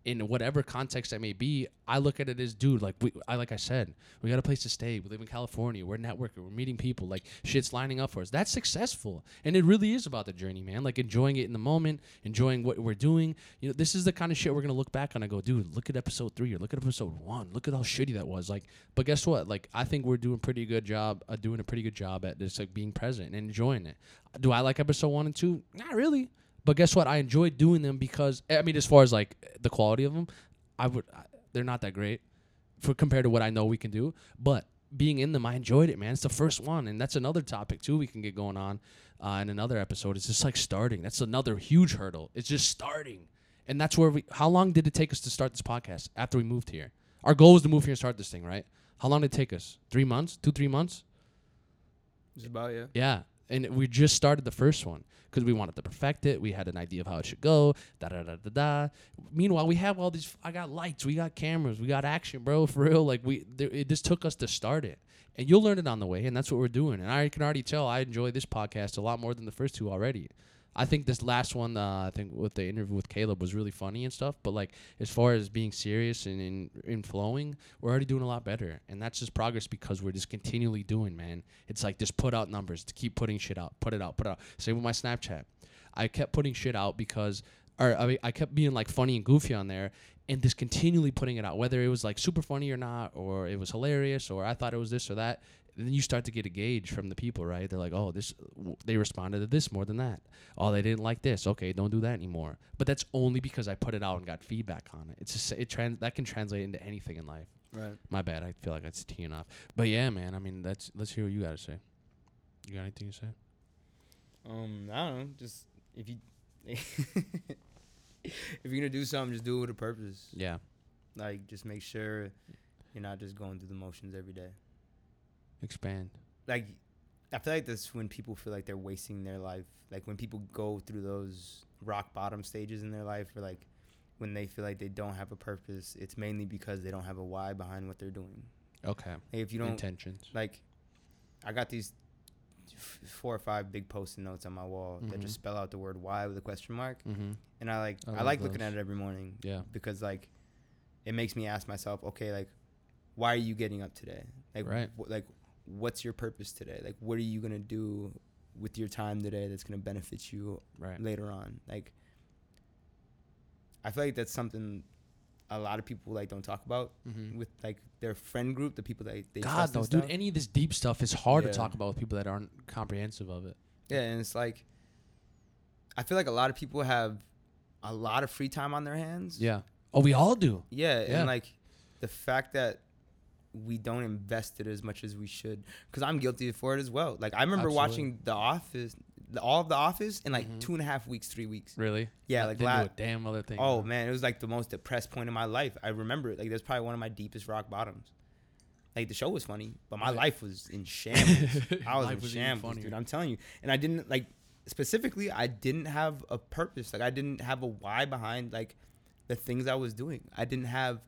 A: in whatever context that may be, I look at it as, dude, like we, I like I said, we got a place to stay. We live in California. We're networking. We're meeting people. Like shit's lining up for us. That's successful, and it really is about the journey, man. Like enjoying it in the moment, enjoying what we're doing. You know, this is the kind of shit we're gonna look back on and go, dude, look at episode three or look at episode one. Look at how shitty that was. Like, but guess what? Like, I think we're doing pretty good job, uh, doing a pretty good job at this, like being present and enjoying it. Do I like episode one and two? Not really. But guess what? I enjoy doing them because, I mean, as far as like the quality of them, I would, I, they're not that great for compared to what I know we can do. But being in them, I enjoyed it, man. It's the first one, and that's another topic too we can get going on uh, in another episode. It's just like starting. That's another huge hurdle. It's just starting, and that's where we. How long did it take us to start this podcast after we moved here? Our goal was to move here and start this thing, right? How long did it take us? Three months? Two, three months?
B: It's about yeah.
A: Yeah, and we just started the first one because we wanted to perfect it. We had an idea of how it should go. Da da da da da. Meanwhile, we have all these. I got lights. We got cameras. We got action, bro. For real, like we. There, it just took us to start it, and you'll learn it on the way. And that's what we're doing. And I can already tell I enjoy this podcast a lot more than the first two already. I think this last one, uh, I think with the interview with Caleb was really funny and stuff. But like as far as being serious and in, in flowing, we're already doing a lot better. And that's just progress because we're just continually doing, man. It's like just put out numbers, to keep putting shit out, put it out, put it out. Same with my Snapchat. I kept putting shit out because, or I, mean, I kept being like funny and goofy on there, and just continually putting it out, whether it was like super funny or not, or it was hilarious, or I thought it was this or that. Then you start to get a gauge from the people, right? They're like, oh, this, w- they responded to this more than that. Oh, they didn't like this. Okay, don't do that anymore. But that's only because I put it out and got feedback on it. It's just, it trans that can translate into anything in life.
B: Right.
A: My bad. I feel like that's teeing off. But yeah, man. I mean, that's let's hear what you got to say. You got anything to say?
B: Um, I don't know. Just if you if you're gonna do something, just do it with a purpose.
A: Yeah.
B: Like, just make sure you're not just going through the motions every day.
A: Expand.
B: Like, I feel like that's when people feel like they're wasting their life. Like, when people go through those rock bottom stages in their life, or like when they feel like they don't have a purpose, it's mainly because they don't have a why behind what they're doing.
A: Okay.
B: Like, if you don't
A: intentions.
B: Like, I got these f- four or five big post-it notes on my wall
A: Mm-hmm.
B: that just spell out the word why with a question mark.
A: Mm-hmm.
B: And I like
A: I
B: I, like
A: love
B: looking
A: those.
B: at it every morning.
A: Yeah.
B: Because like it makes me ask myself, okay, like why are you getting up today? Like
A: Right.
B: wh- like what's your purpose today? Like what are you gonna do with your time today that's gonna benefit you
A: Right.
B: later on? Like I feel like that's something a lot of people like don't talk about
A: Mm-hmm.
B: with like their friend group, the people that they
A: God,
B: trust
A: though,
B: and
A: dude,
B: stuff.
A: any of this deep stuff is hard
B: Yeah.
A: to talk about with people that aren't comprehensive of it.
B: Yeah, and it's like I feel like a lot of people have a lot of free time on their hands.
A: Yeah. Oh, we all do.
B: Yeah,
A: Yeah.
B: and like the fact that we don't invest it as much as we should, because I'm guilty for it as well. Like I remember
A: Absolutely.
B: watching The Office, the, all of The Office in like
A: Mhm.
B: two and a half weeks, three weeks.
A: Really?
B: Yeah,
A: I
B: like
A: didn't
B: la-
A: do a damn other thing.
B: Oh man, it was like the most depressed point in my life. I remember it. Like that's probably one of my deepest rock bottoms. Like the show was funny, but my
A: Right.
B: life was in shambles. I was
A: Life
B: in
A: was even
B: shambles,
A: funnier.
B: dude. I'm telling you. And I didn't like specifically. I didn't have a purpose. Like I didn't have a why behind like the things I was doing. I didn't have.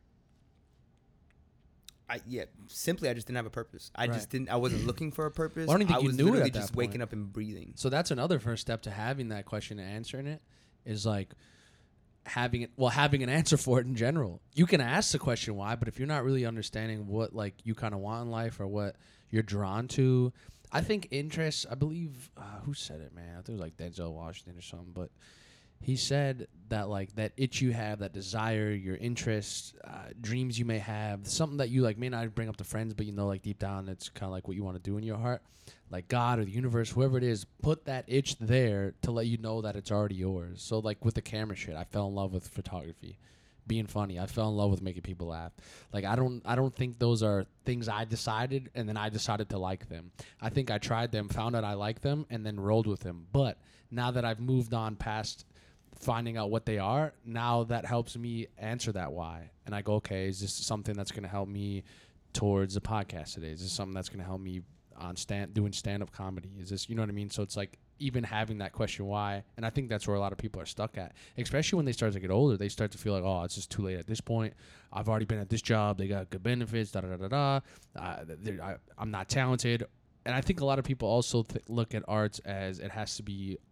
B: I yeah. Simply, I just didn't have a purpose. I
A: Right.
B: just didn't. I wasn't looking for a purpose.
A: Well, I don't think
B: I
A: you
B: was
A: knew it
B: literally
A: at that
B: just waking
A: point.
B: up and breathing.
A: So that's another first step to having that question and answering it is like having it, well, having an answer for it in general. You can ask the question why, but if you're not really understanding what like you kind of want in life or what you're drawn to, I think interest, I believe, uh, who said it, man? I think it was like Denzel Washington or something, but he said that like that itch you have, that desire, your interests, uh, dreams you may have, something that you like may not bring up to friends, but you know like deep down it's kind of like what you want to do in your heart. Like God or the universe, whoever it is, put that itch there to let you know that it's already yours. So like with the camera shit, I fell in love with photography, being funny. I fell in love with making people laugh. Like I don't, I don't think those are things I decided and then I decided to like them. I think I tried them, found out I like them, and then rolled with them. But now that I've moved on past finding out what they are, now that helps me answer that why. And I go, okay, is this something that's going to help me towards the podcast today? Is this something that's going to help me on stand doing stand-up comedy? Is this, you know what I mean? So it's like even having that question why, and I think that's where a lot of people are stuck at, especially when they start to get older. They start to feel like, oh, it's just too late at this point. I've already been at this job. They got good benefits, da da da da da. Uh, they're- I, I'm not talented. And I think a lot of people also th- look at arts as it has to be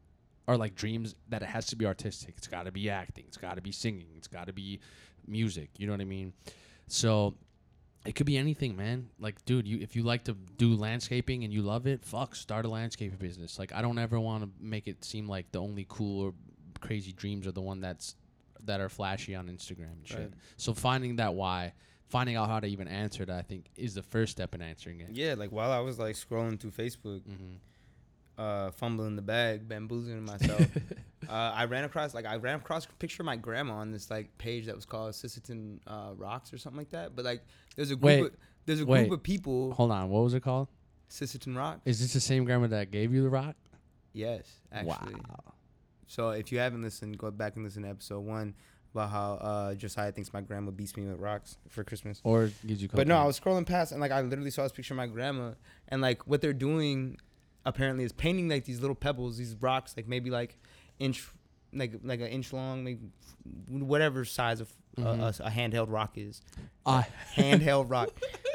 A: are like dreams that it has to be artistic. It's got to be acting. It's got to be singing. It's got to be music. You know what I mean? So it could be anything, man. Like, dude, you if you like to do landscaping and you love it, fuck, start a landscaping business. Like, I don't ever want to make it seem like the only cool or crazy dreams are the one that's that are flashy on Instagram and shit.
B: Right.
A: So finding that why, finding out how to even answer it, I think, is the first step in answering it.
B: Yeah, like while I was like scrolling through Facebook,
A: Mm-hmm.
B: uh, fumbling the bag, bamboozling myself, uh, I ran across like I ran across a picture of my grandma on this like page that was called Sisseton uh, Rocks or something like that. But like there's a group
A: Wait,
B: of, there's a
A: wait.
B: group of people.
A: Hold on, what was it called?
B: Sisseton Rocks.
A: Is this the same grandma that gave you the rock?
B: Yes, actually.
A: Wow.
B: So if you haven't listened, go back and listen to episode one about how uh, Josiah thinks my grandma beats me with rocks for Christmas.
A: Or gives you.
B: But no,
A: cocaine.
B: I was scrolling past and like I literally saw this picture of my grandma and like what they're doing apparently is painting like these little pebbles, these rocks, like maybe like inch, like like an inch long, like whatever size of uh,
A: Mhm.
B: a, a handheld rock is.
A: Uh,
B: Handheld rock.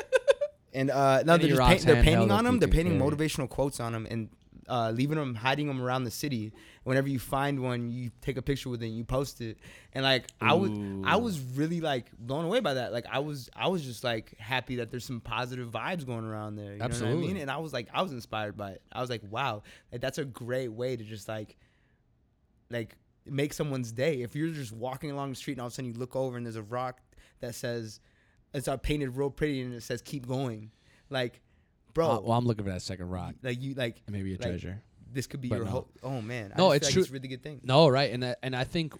B: And uh, no,
A: Any
B: they're just
A: rocks
B: paint, they're
A: handheld
B: painting
A: that
B: on them.
A: you
B: They're
A: can
B: painting
A: carry.
B: motivational quotes on them and uh, leaving them, hiding them around the city. Whenever you find one, you take a picture with it and you post it. And like I was, I
A: Ooh.
B: was really like blown away by that. Like I was, I was just like happy that there's some positive vibes going around there. You know what I
A: Absolutely.
B: mean? And I was like, I was inspired by it. I was like, wow, like that's a great way to just like, like make someone's day. If you're just walking along the street and all of a sudden you look over and there's a rock that says, it's uh, painted real pretty and it says "keep going," like, bro.
A: Uh, well, I'm looking for that second rock.
B: Like you, like
A: Maybe a
B: like,
A: treasure.
B: this could be
A: But
B: your
A: no.
B: whole. Oh man,
A: No,
B: I
A: it's
B: just feel like
A: true.
B: It's a really good thing.
A: No, right, and I, and I think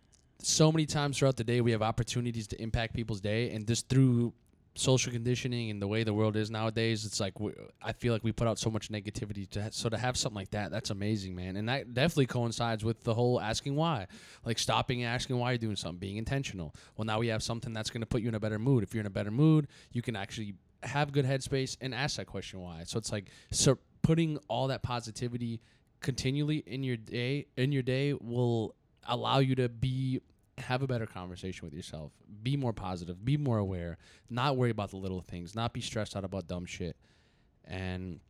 A: so many times throughout the day we have opportunities to impact people's day, and just through social conditioning and the way the world is nowadays, it's like we, I feel like we put out so much negativity. To ha- so to have something like that, that's amazing, man, and that definitely coincides with the whole asking why, like stopping and asking why you're doing something, being intentional. Well, now we have something that's going to put you in a better mood. If you're in a better mood, you can actually have good headspace and ask that question why. So it's like so putting all that positivity continually in your day in your day will allow you to be have a better conversation with yourself, be more positive, be more aware, not worry about the little things, not be stressed out about dumb shit. And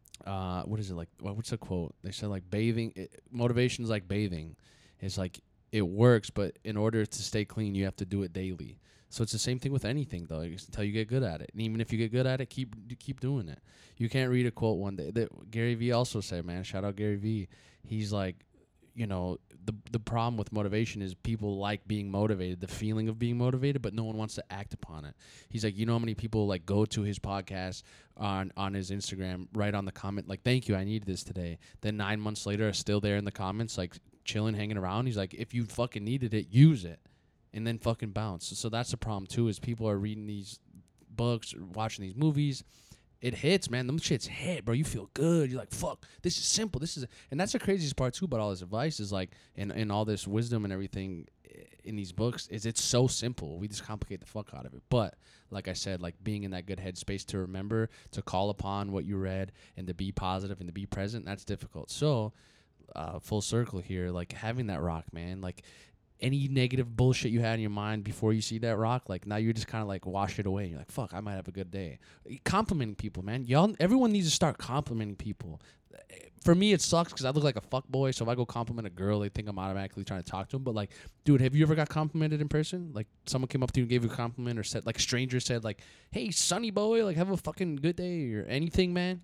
A: uh what is it like what, what's the quote they said, like bathing it, motivation is like bathing. It's like it works, but in order to stay clean you have to do it daily. So it's the same thing with anything, though, until you get good at it. And even if you get good at it, keep keep doing it. You can't read a quote one day. That Gary Vee also said, man, shout out Gary Vee. He's like, you know, the the problem with motivation is people like being motivated, the feeling of being motivated, but no one wants to act upon it. He's like, you know how many people like go to his podcast on on his Instagram, write on the comment like, thank you, I needed this today. Then nine months later are still there in the comments, like chilling, hanging around. He's like, if you fucking needed it, use it. And then fucking bounce. So, so that's the problem too, is people are reading these books, watching these movies. It hits, man. Them shits hit, bro. You feel good. You're like, fuck, this is simple. This is, and that's the craziest part too about all this advice is like, and, and all this wisdom and everything in these books is it's so simple. We just complicate the fuck out of it. But like I said, like being in that good headspace to remember, to call upon what you read and to be positive and to be present, that's difficult. So, uh, full circle here, like having that rock, man, like, any negative bullshit you had in your mind before you see that rock, like now you're just kind of like wash it away. You're like, fuck, I might have a good day. Complimenting people, man. Y'all, everyone needs to start complimenting people. For me, it sucks because I look like a fuck boy. So if I go compliment a girl, they think I'm automatically trying to talk to them. But like, dude, have you ever got complimented in person? Like someone came up to you and gave you a compliment, or said, like, a stranger said, like, hey, sonny boy, like have a fucking good day or anything, man.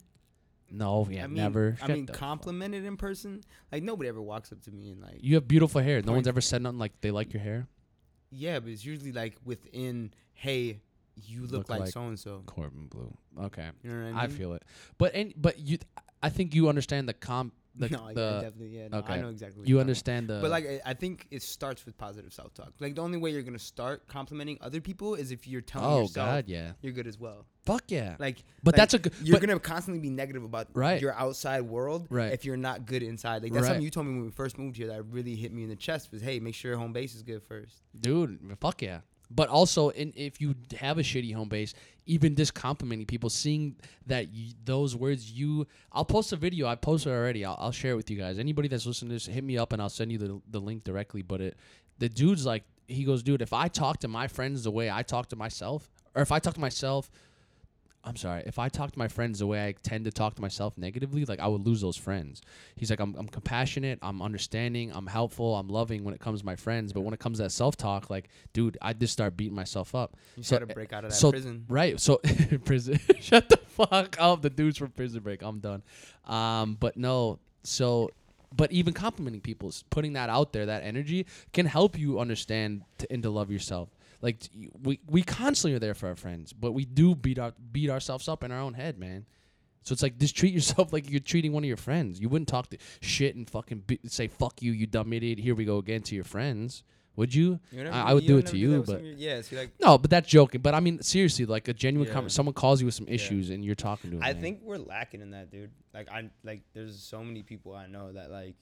A: No, yeah,
B: I mean,
A: never.
B: I
A: Shut
B: mean,
A: the fuck.
B: complimented in person. Like nobody ever walks up to me and like,
A: You have beautiful hair. No
B: Point-
A: one's ever said nothing like they like your hair.
B: yeah, but it's usually like within, hey, you look,
A: Look
B: like
A: like-
B: so and so.
A: Corbin Blue. Okay.
B: You know what I mean?
A: I feel it, but and but you, I think you understand the comp. The,
B: no, yeah,
A: the
B: definitely, yeah. No,
A: okay.
B: I know exactly. What
A: you
B: you're talking
A: understand the.
B: about. But like, I- I think it starts with positive self-talk. Like the only way you're gonna start complimenting other people is if you're telling
A: oh
B: yourself
A: God, yeah,
B: you're good as well.
A: fuck yeah.
B: Like,
A: But
B: like,
A: that's a good.
B: you're
A: but,
B: gonna constantly be negative about
A: Right.
B: your outside world,
A: Right.
B: if you're not good inside. Like that's
A: Right.
B: something you told me when we first moved here that really hit me in the chest. Was hey, make sure your home base is good first.
A: dude, fuck yeah. But also, in, if you have a shitty home base, even just complimenting people, seeing that y- those words you, I'll post a video. I posted it already. I'll, I'll share it with you guys. Anybody that's listening to this, hit me up and I'll send you the the link directly. But it, the dude's like, he goes, dude, if I talk to my friends the way I talk to myself, or if I talk to myself I'm sorry, if I talk to my friends the way I tend to talk to myself negatively, like I would lose those friends. He's like, I'm I'm compassionate, I'm understanding, I'm helpful, I'm loving when it comes to my friends, but when it comes to that self-talk, like, dude, I just start beating myself up.
B: You
A: So-
B: try to break out of that
A: so-
B: prison.
A: Right. So prison. Shut the fuck up. The dudes from Prison Break. I'm done. Um, but no. So, but even complimenting people, s- putting that out there, that energy can help you understand to, and to love yourself. Like t- we we constantly are there for our friends, but we do beat our beat ourselves up in our own head, man. So it's like just treat yourself like you're treating one of your friends. You wouldn't talk to shit and fucking be, say fuck you, you dumb idiot. Here we go again to your friends. Would you?
B: You never-
A: I, I would
B: you
A: do
B: don't
A: it to
B: never
A: you,
B: that with
A: but.
B: some of your- yeah, see, like
A: No, but that's joking. But I mean, seriously, like a genuine
B: Yeah.
A: conversation. Someone calls you with some
B: Yeah.
A: issues and you're talking to them.
B: I
A: man.
B: think we're lacking in that, dude. Like I like there's so many people I know that like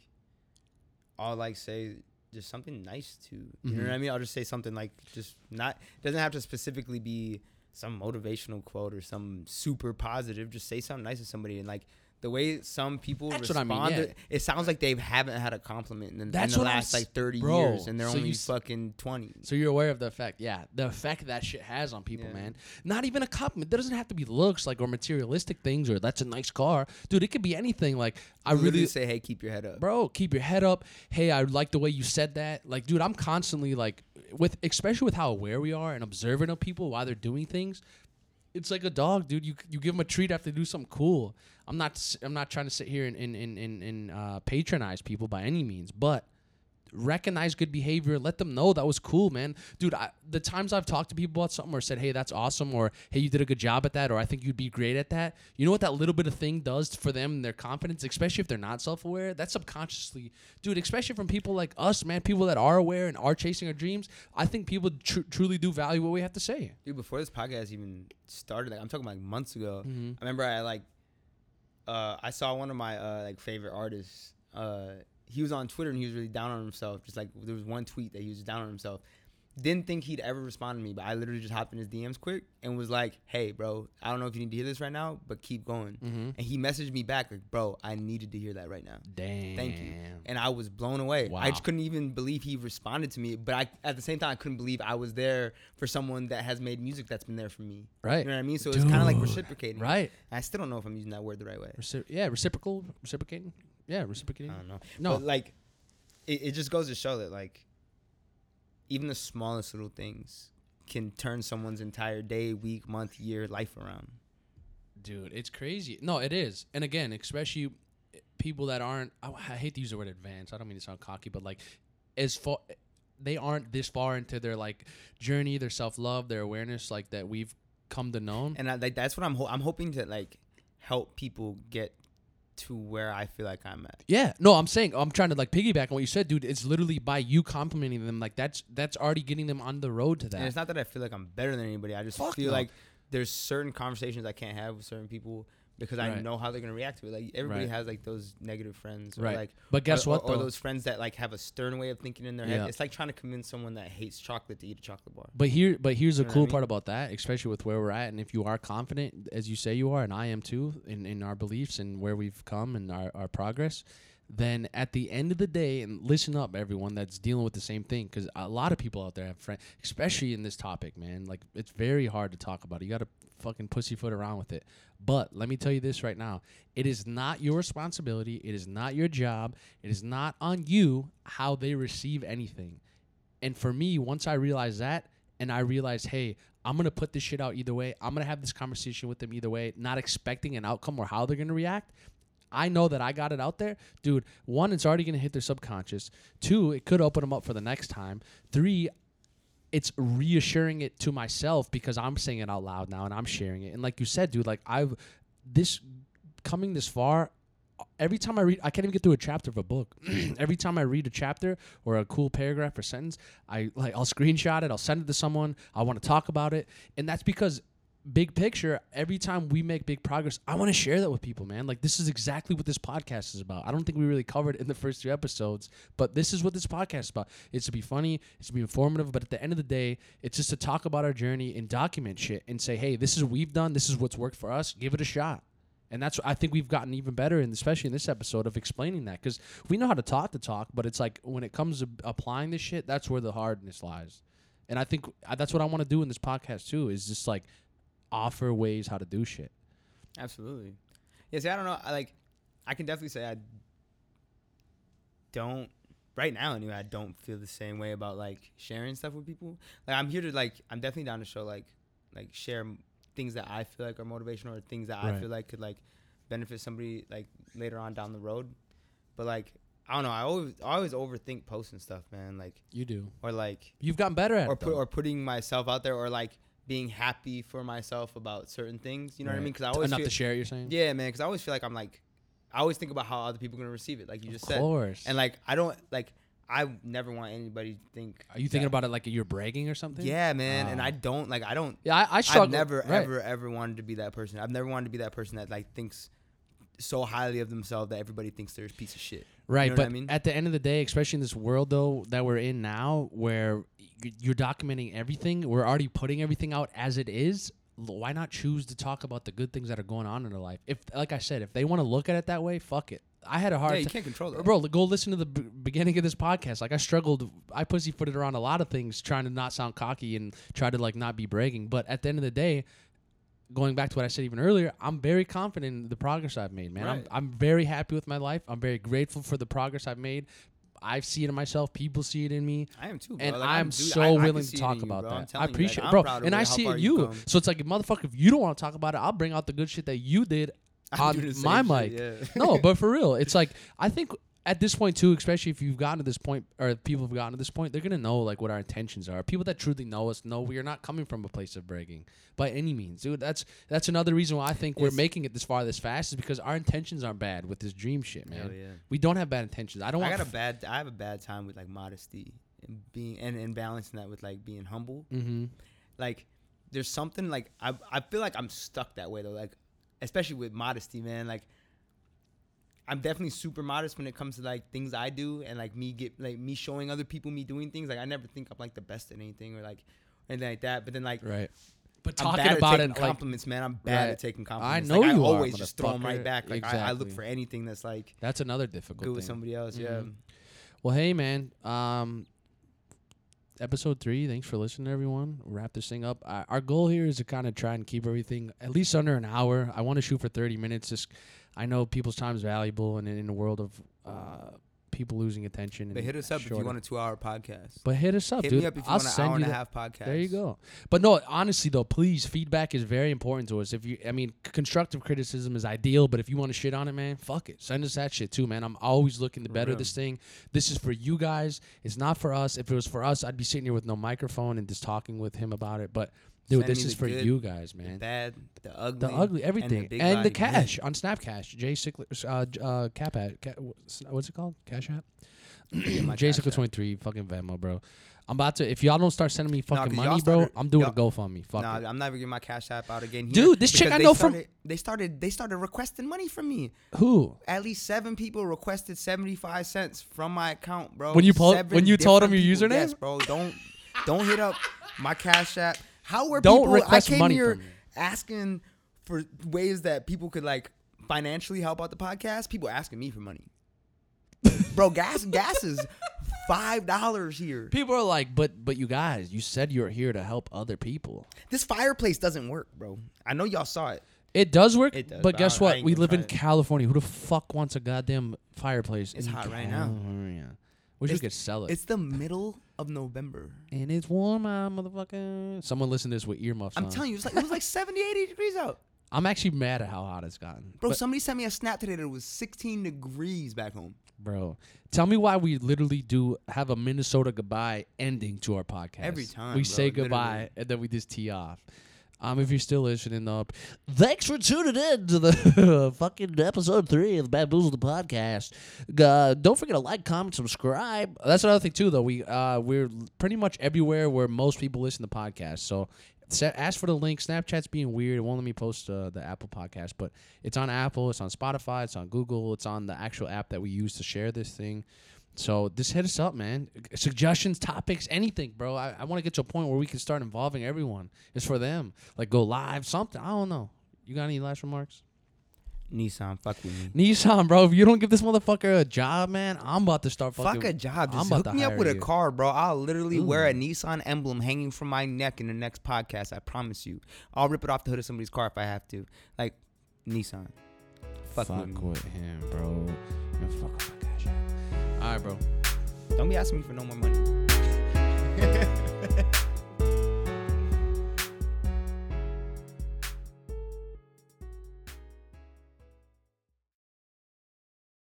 B: I'll like say just something nice to. You know
A: Mhm.
B: what I mean? I'll just say something like just not doesn't have to specifically be some motivational quote or some super positive. Just say something nice to somebody and like the way some people
A: That's what I
B: respond,
A: mean, yeah.
B: to- it sounds like they haven't had a compliment in, in
A: That's
B: the
A: what I'm
B: last
A: s-
B: like thirty
A: bro,
B: years, and they're
A: so
B: only
A: you s-
B: fucking twenty.
A: So you're aware of the effect, yeah, the effect that shit has on people,
B: Yeah.
A: man. Not even a compliment. That doesn't have to be looks, like, or materialistic things, or that's a nice car, dude. It could be anything. Like I
B: I really
A: really,
B: say, hey, keep your head up.
A: bro, keep your head up. Hey, I like the way you said that. Like, dude, I'm constantly like, with especially with how aware we are and observant of people while they're doing things. It's like a dog, dude. You you give them a treat after they do something cool. I'm not s- I'm not trying to sit here and and and and, and uh, patronize people by any means, but recognize good behavior. Let them know that was cool, man. Dude, I, the times I've talked to people about something or said, hey, that's awesome, or hey, you did a good job at that, or I think you'd be great at that. You know what that little bit of thing does for them and their confidence, especially if they're not self-aware? That's subconsciously, dude, especially from people like us, man, people that are aware and are chasing our dreams. I think people tr- truly do value what we have to say.
B: Dude, before this podcast even started, like I'm talking like months ago.
A: Mm-hmm.
B: I remember I like, uh, I saw one of my uh like favorite artists. Uh, he was on Twitter and he was really down on himself. Just like there was one tweet that he was down on himself. Didn't think he'd ever respond to me, but I literally just hopped in his D Ms quick and was like, "Hey, bro, I don't know if you need to hear this right now, but keep going."
A: Mm-hmm.
B: And he messaged me back like, "Bro, I needed to hear that right now."
A: Damn.
B: Thank you. And I was blown away.
A: Wow.
B: I just couldn't even believe he responded to me. But I, at the same time, I couldn't believe I was there for someone that has made music that's been there for me.
A: Right.
B: You know what I mean? So it's kind of like
A: Dude.
B: reciprocating.
A: Right.
B: I still don't know if I'm using that word the right way.
A: Recip- yeah, reciprocal, reciprocating. Yeah, reciprocating.
B: I don't know.
A: No.
B: But like, it, it just goes to show that like, even the smallest little things can turn someone's entire day, week, month, year, life around.
A: Dude, it's crazy. No, it is. And again, especially people that aren't, I, I hate to use the word advanced. I don't mean to sound cocky, but like as far, they aren't this far into their like journey, their self-love, their awareness, like that we've come to know.
B: And I, like that's what I'm ho- I'm hoping to like help people get to where I feel like I'm at.
A: Yeah, no, I'm saying I'm trying to like piggyback on what you said, dude. It's literally by you complimenting them, like that's that's already getting them on the road to that.
B: And it's not that I feel like I'm better than anybody. I just
A: Fuck
B: feel
A: no.
B: like there's certain conversations I can't have with certain people because I
A: Right.
B: know how they're gonna react to it. Like everybody
A: Right.
B: has like those negative friends, or
A: Right.
B: like,
A: But guess
B: or,
A: what,
B: or, or
A: though?
B: those friends that like have a stern way of thinking in their head.
A: Yeah.
B: It's like trying to convince someone that hates chocolate to eat a chocolate bar.
A: But here, but here's the
B: You know what I
A: cool
B: mean?
A: part about that, especially with where we're at, and if you are confident, as you say you are, and I am too, in, in our beliefs and where we've come and our, our progress, then at the end of the day, and listen up, everyone that's dealing with the same thing, because a lot of people out there have friends, especially in this topic, man. Like it's very hard to talk about it. You got to fucking pussyfoot around with it. But let me tell you this right now: it is not your responsibility. It is not your job. It is not on you how they receive anything. And for me, once I realized that, and I realized, hey, I'm going to put this shit out either way. I'm going to have this conversation with them either way, not expecting an outcome or how they're going to react. I know that I got it out there. Dude, one, it's already going to hit their subconscious. Two, it could open them up for the next time. Three, it's reassuring it to myself because I'm saying it out loud now and I'm sharing it. And like you said, dude, like I've, this, coming this far, every time I read, I can't even get through a chapter of a book. Every time I read a chapter or a cool paragraph or sentence, I like I'll screenshot it, I'll send it to someone, I want to talk about it, and that's because big picture. Every time we make big progress, I want to share that with people, man. Like this is exactly what this podcast is about. I don't think we really covered it in the first two episodes, but this is what this podcast is about. It's to be funny, it's to be informative, but at the end of the day, it's just to talk about our journey and document shit and say, hey, this is what we've done, this is what's worked for us. Give it a shot. And that's I think we've gotten even better, and especially in this episode, of explaining that because we know how to talk the talk, but it's like when it comes to applying this shit, that's where the hardness lies. And I think uh, that's what I want to do in this podcast too. Is just like offer ways how to do shit.
B: Absolutely. Yeah, see, I don't know. I like, I can definitely say I don't, right now anyway, I don't feel the same way about, like, sharing stuff with people. Like, I'm here to, like, I'm definitely down to show, like, like, share things that I feel like are motivational or things that
A: Right.
B: I feel like could, like, benefit somebody, like, later on down the road. But, like, I don't know. I always, I always overthink posting stuff, man. Like,
A: You do.
B: or, like,
A: You've gotten better at
B: or
A: it,
B: put,
A: though.
B: or putting myself out there or, like, being happy for myself about certain things. You know what I
A: Right.
B: mean? Because I always
A: Enough
B: feel,
A: to share, you're saying?
B: yeah, man. Because I always feel like I'm, like, I always think about how other people are going to receive it, like you just
A: Of
B: said.
A: course.
B: And, like, I don't, like, I never want anybody to think.
A: Are you thinking
B: that-
A: about it like you're bragging or something?
B: Yeah, man. And
A: Oh.
B: I don't, like, I don't.
A: Yeah, I, I struggle.
B: I've never,
A: right.
B: ever, ever wanted to be that person. I've never wanted to be that person that, like, thinks so highly of themselves that everybody thinks they're a piece of shit.
A: Right,
B: You know
A: but
B: what I mean?
A: at the end of the day, especially in this world though that we're in now, where y- you're documenting everything, we're already putting everything out as it is. l- Why not choose to talk about the good things that are going on in their life? If, like I said, if they want to look at it that way, fuck it. I had a hard
B: Yeah, you
A: time.
B: can't control that.
A: Bro, go listen to the b- beginning of this podcast. Like I struggled, I pussyfooted around a lot of things, trying to not sound cocky and try to like not be bragging. But at the end of the day, going back to what I said even earlier, I'm very confident in the progress I've made, man.
B: Right.
A: I'm I'm very happy with my life. I'm very grateful for the progress I've made. I see it in myself. People see it in me.
B: I am too, bro.
A: And
B: Like,
A: I'm
B: dude,
A: so
B: I- I can
A: willing
B: see
A: to
B: it
A: talk
B: in you,
A: about
B: bro. I'm
A: that. I
B: telling you, like,
A: appreciate
B: I'm
A: it, bro.
B: proud of
A: And
B: where-
A: I
B: how
A: see
B: far
A: it in
B: you've
A: you.
B: come.
A: So it's like, motherfucker, if you don't want to talk about it, I'll bring out the good shit that you did
B: I do
A: on
B: the same
A: my
B: shit,
A: mic.
B: yeah.
A: No, but for real, it's like, I think at this point too, especially if you've gotten to this point, or people have gotten to this point, they're gonna know like what our intentions are. People that truly know us know we are not coming from a place of bragging by any means, dude. That's that's another reason why I think we're
B: Yes.
A: making it this far this fast is because our intentions aren't bad with this dream shit, man.
B: Hell yeah.
A: We don't have bad intentions. I don't
B: I
A: want.
B: got a bad. I have a bad time with, like, modesty and being and, and balancing that with, like, being humble.
A: Mm-hmm.
B: Like, there's something, like, I I feel like I'm stuck that way though. Like, especially with modesty, man. Like, I'm definitely super modest when it comes to, like, things I do and, like, me get like me showing other people me doing things. Like, I never think I'm, like, the best at anything or, like, anything like that. But then, like,
A: Right. But
B: I'm
A: talking
B: bad
A: about
B: at
A: it,
B: taking
A: like,
B: compliments, man. I'm bad
A: Right.
B: at taking
A: I
B: compliments.
A: know
B: like,
A: you
B: I
A: are,
B: always just throw them
A: motherfucker.
B: right back. Like, I, I look
A: Exactly.
B: for anything that's, like,
A: that's another difficult
B: good
A: thing.
B: with somebody else. Yeah.
A: Mhm. Well, hey, man. Um, episode three. Thanks for listening, everyone. Wrap this thing up. Uh, our goal here is to kind of try and keep everything at least under an hour. I want to shoot for thirty minutes. Just, I know people's time is valuable, and in the world of uh, people losing attention.
B: But
A: and
B: hit us up if
A: shorter-
B: you want a two-hour podcast.
A: But hit us up,
B: Hit
A: dude.
B: me up if you
A: I'll
B: want an
A: send
B: hour
A: you
B: and a
A: the-
B: half podcast.
A: There you go. But no, honestly though, please, feedback is very important to us. If you, I mean, c- constructive criticism is ideal, but if you want to shit on it, man, fuck it. Send us that shit too, man. I'm always looking to
B: For
A: better
B: real.
A: this thing. This is for you guys. It's not for us. If it was for us, I'd be sitting here with no microphone and just talking with him about it. But dude,
B: Send
A: this
B: me
A: is
B: the
A: for
B: good,
A: you guys,
B: The
A: man.
B: bad, the ugly,
A: The ugly, everything,
B: big
A: and the,
B: body,
A: cash on Snapcash. Jay Sickler, uh, j- uh, Cap at, Ca- what's it called? Cash App.
B: my
A: Jay
B: Cash
A: Sickler
B: App.
A: twenty-three, fucking Venmo, bro. I'm about to. If y'all don't start sending me fucking
B: 'cause y'all
A: money, bro,
B: started-
A: I'm doing a
B: y'all-
A: GoFundMe. Fuck
B: Nah,
A: it.
B: I'm never getting my Cash App out again. Here
A: Dude, this chick
B: because
A: I
B: they
A: know from-
B: started, they started they started requesting money from me.
A: Who?
B: At least seven people requested seventy-five cents from my account, bro.
A: When you po-
B: Seven
A: when you told them
B: different
A: your
B: people.
A: username?
B: Yes, bro. Don't don't hit up my Cash App. How were
A: Don't
B: people?
A: request
B: I came
A: money
B: here
A: from me.
B: asking for ways that people could, like, financially help out the podcast. People asking me for money, bro. Gas gas is five dollars here.
A: People are like, but but you guys, you said you're here to help other people.
B: This fireplace doesn't work, bro. I know y'all saw it.
A: It does work,
B: It does,
A: but
B: but
A: guess
B: I- I
A: what?
B: ain't
A: We
B: gonna
A: live
B: try
A: in
B: it.
A: California. Who the fuck wants a goddamn fireplace?
B: It's
A: in
B: hot right now.
A: California? Wish we
B: It's-
A: could sell it.
B: It's the middle of November.
A: And it's warm out, motherfucker. Someone listen to this with earmuffs
B: I'm
A: on.
B: telling you, it's like, it was like seventy, eighty degrees out.
A: I'm actually mad at how hot it's gotten.
B: Bro,
A: But-
B: somebody sent me a snap today that it was sixteen degrees back home.
A: Bro, tell me why we literally do have a Minnesota goodbye ending to our podcast.
B: Every time,
A: we
B: bro,
A: say goodbye
B: literally.
A: and then we just tee off. Um, if you're still listening up, thanks for tuning in to the fucking episode three of Bad Boozled the podcast. Uh, don't forget to like, comment, subscribe. That's another thing too, though. We uh, we're pretty much everywhere where most people listen to podcasts. So set, ask for the link. Snapchat's being weird. It won't let me post uh, the Apple podcast, but it's on Apple. It's on Spotify. It's on Google. It's on the actual app that we use to share this thing. So just hit us up, man. Suggestions, topics, anything, bro. I, I want to get to a point where we can start involving everyone. It's for them. Like go live, something. I don't know. You got any last remarks?
B: Nissan, fuck with me.
A: Nissan, bro. If you don't give this motherfucker a job, man, I'm about to start fucking.
B: Fuck a job. Just
A: I'm
B: hook
A: about to
B: me up
A: hire
B: with a
A: you.
B: car, bro. I'll literally
A: Ooh.
B: wear a Nissan emblem hanging from my neck in the next podcast. I promise you. I'll rip it off the hood of somebody's car if I have to. Like, Nissan. Fuck,
A: Fuck
B: with me.
A: with him, bro. Man, fuck with my cash app. All right, bro.
B: Don't be asking me for no more money.